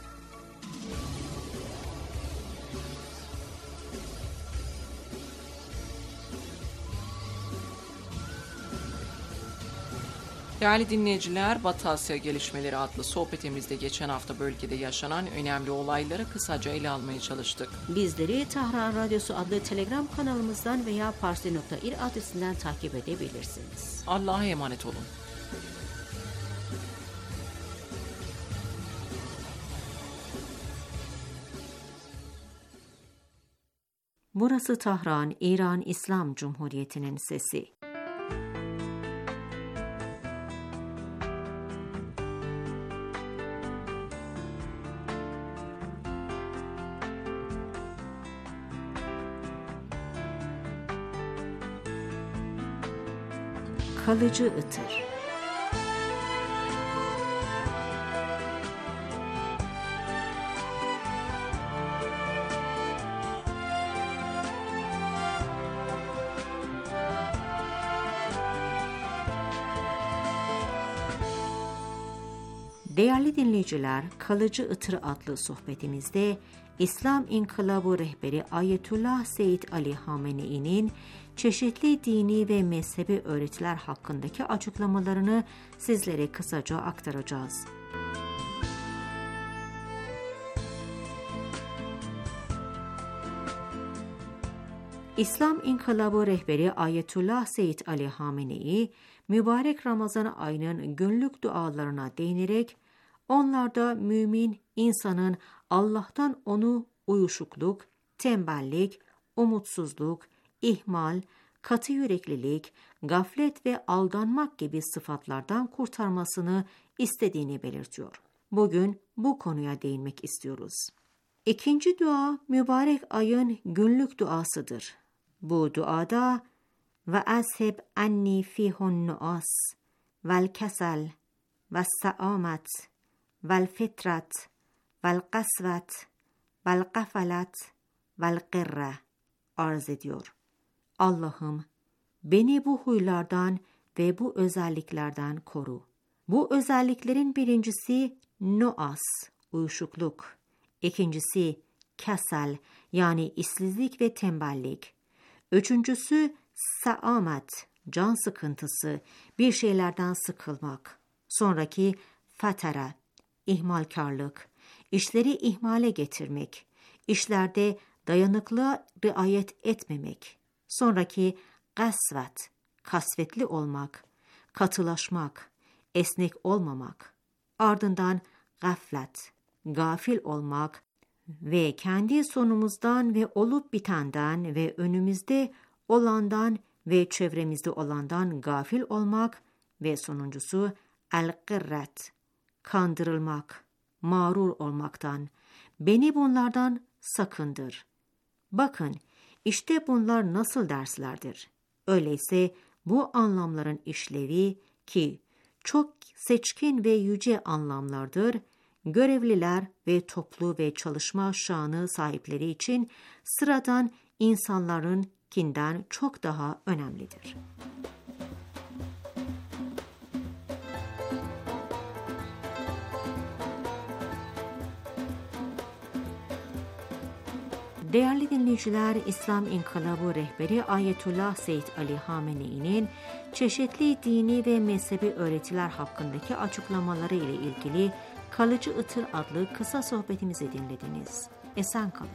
Değerli dinleyiciler, Batı Asya Gelişmeleri adlı sohbetimizde geçen hafta bölgede yaşanan önemli olayları kısaca ele almaya çalıştık. Bizleri Tahran Radyosu adlı Telegram kanalımızdan veya parsi nokta ir adresinden takip edebilirsiniz. Allah'a emanet olun. Burası Tahran, İran İslam Cumhuriyeti'nin sesi. Kalıcı ıtır. Değerli dinleyiciler, Kalıcı Itır adlı sohbetimizde İslam İnkılabı rehberi Ayetullah Seyyid Ali Hamenei'nin çeşitli dini ve mezhebi öğretiler hakkındaki açıklamalarını sizlere kısaca aktaracağız. İslam İnkılabı rehberi Ayetullah Seyyid Ali Hamenei, mübarek Ramazan ayının günlük dualarına değinerek, onlarda mümin insanın Allah'tan onu uyuşukluk, tembellik, umutsuzluk, ihmal, katı yüreklilik, gaflet ve aldanmak gibi sıfatlardan kurtarmasını istediğini belirtiyor. Bugün bu konuya değinmek istiyoruz. İkinci dua, mübarek ayın günlük duasıdır. Bu duada ve asheb anni fihun nuas vel kesel ve saamet vel fitrat vel kasvet vel kafalat vel qirre arz ediyor. Allah'ım, beni bu huylardan ve bu özelliklerden koru. Bu özelliklerin birincisi nuas, uyuşukluk. İkincisi kesel, yani işsizlik ve tembellik. Üçüncüsü saamet, can sıkıntısı, bir şeylerden sıkılmak. Sonraki fatara, ihmalkarlık, işleri ihmale getirmek, işlerde dayanıklığa riayet etmemek. Sonraki kasvet, kasvetli olmak. katılaşmak, esnek olmamak, ardından gaflet, gafil olmak ve kendi sonumuzdan ve olup bitenden ve önümüzde olandan ve çevremizde olandan gafil olmak ve sonuncusu el-gırret, kandırılmak, mağrur olmaktan, beni bunlardan sakındır. Bakın, işte bunlar nasıl derslerdir. Öyleyse bu anlamların işlevi ki çok seçkin ve yüce anlamlardır, görevliler ve toplu ve çalışma şanı sahipleri için sıradan insanlarınkinden çok daha önemlidir. Değerli dinleyiciler, İslam İnkılabı rehberi Ayetullah Seyyid Ali Hamenei'nin çeşitli dini ve mezhebi öğretiler hakkındaki açıklamaları ile ilgili Kalıcı Itır adlı kısa sohbetimizi dinlediniz. Esen kalın.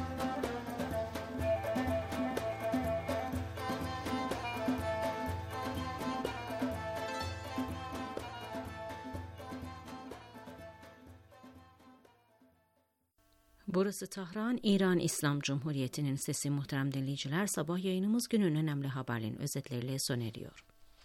Burası Tahran, İran İslam Cumhuriyeti'nin sesi. Muhterem dinleyiciler, sabah yayınımız günün önemli haberlerin özetleriyle sona eriyor.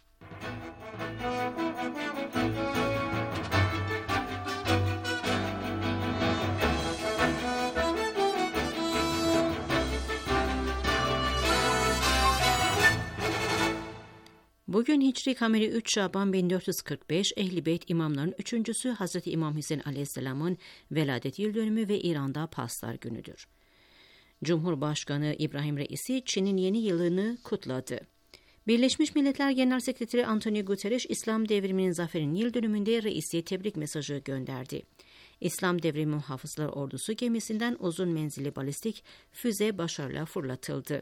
Bugün Hicri Kameri üç Şaban bin dört yüz kırk beş, Ehl-i Beyt imamların üçüncüsü Hazreti İmam Hüseyin Aleyhisselam'ın veladet yıl dönümü ve İran'da Paslar günüdür. Cumhurbaşkanı İbrahim Reisi Çin'in yeni yılını kutladı. Birleşmiş Milletler Genel Sekreteri Antonio Guterres, İslam devriminin zaferinin yıl dönümünde Reisi'ye tebrik mesajı gönderdi. İslam Devrimi Muhafızlar Ordusu gemisinden uzun menzilli balistik füze başarıyla fırlatıldı.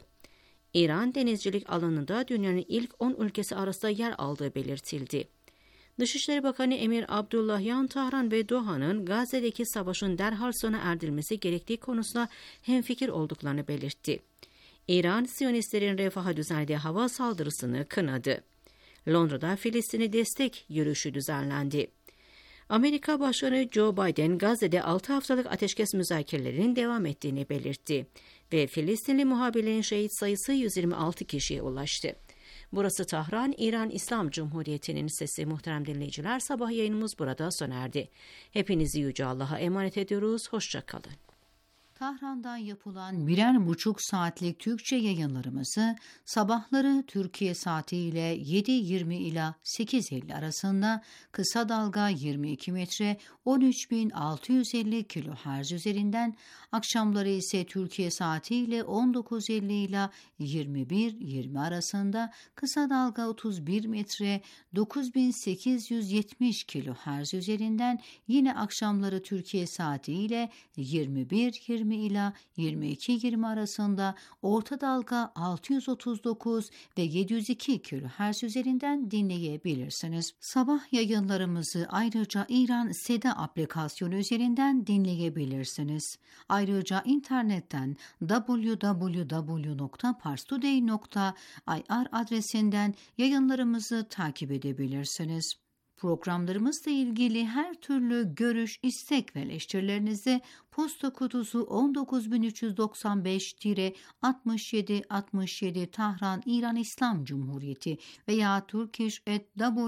İran, denizcilik alanında dünyanın ilk on ülkesi arasında yer aldığı belirtildi. Dışişleri Bakanı Emir Abdullahyan, Tahran ve Doha'nın Gazze'deki savaşın derhal sona erdirilmesi gerektiği konusunda hemfikir olduklarını belirtti. İran, Siyonistlerin refaha düzenlediği hava saldırısını kınadı. Londra'da Filistin'e destek yürüyüşü düzenlendi. Amerika Başkanı Joe Biden, Gazze'de altı haftalık ateşkes müzakerelerinin devam ettiğini belirtti ve Filistinli muhabirlerin şehit sayısı yüz yirmi altı kişiye ulaştı. Burası Tahran, İran İslam Cumhuriyeti'nin sesi. Muhterem dinleyiciler, sabah yayınımız burada sona erdi. Hepinizi Yüce Allah'a emanet ediyoruz. Hoşça kalın. Tahran'dan yapılan birer buçuk saatlik Türkçe yayınlarımızı sabahları Türkiye saatiyle yedi yirmi ila sekiz elli arasında kısa dalga yirmi iki metre on üç bin altı yüz elli kilohertz üzerinden, akşamları ise Türkiye saatiyle on dokuz elli ila yirmi bir yirmi arasında kısa dalga otuz bir metre dokuz bin sekiz yüz yetmiş kilohertz üzerinden, yine akşamları Türkiye saatiyle yirmi bir yirmi ila yirmi iki yirmi arasında orta dalga altı yüz otuz dokuz ve yedi yüz iki kilohertz üzerinden dinleyebilirsiniz. Sabah yayınlarımızı ayrıca İran Seda aplikasyonu üzerinden dinleyebilirsiniz. Ayrıca internetten double-u double-u double-u nokta parstoday nokta i r adresinden yayınlarımızı takip edebilirsiniz. Programlarımızla ilgili her türlü görüş, istek ve eleştirilerinizi posta kutusu on dokuz bin üç yüz doksan beş altmış yedi altmış yedi Tahran İran İslam Cumhuriyeti veya turkish at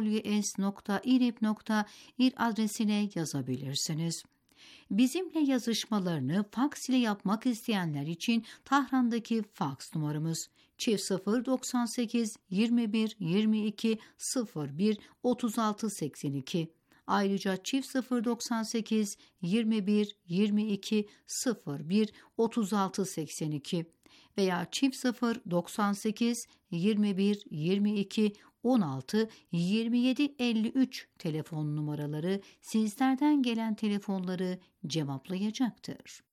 w s nokta irib nokta ir adresine yazabilirsiniz. Bizimle yazışmalarını faks ile yapmak isteyenler için Tahran'daki faks numaramız çift sıfır doksan sekiz yirmi bir yirmi iki sıfır bir otuz altı seksen iki. Ayrıca çift sıfır doksan sekiz yirmi bir yirmi iki sıfır bir otuz altı seksen iki veya çift sıfır doksan sekiz yirmi bir yirmi iki on altı yirmi yedi elli üç telefon numaraları sizlerden gelen telefonları cevaplayacaktır.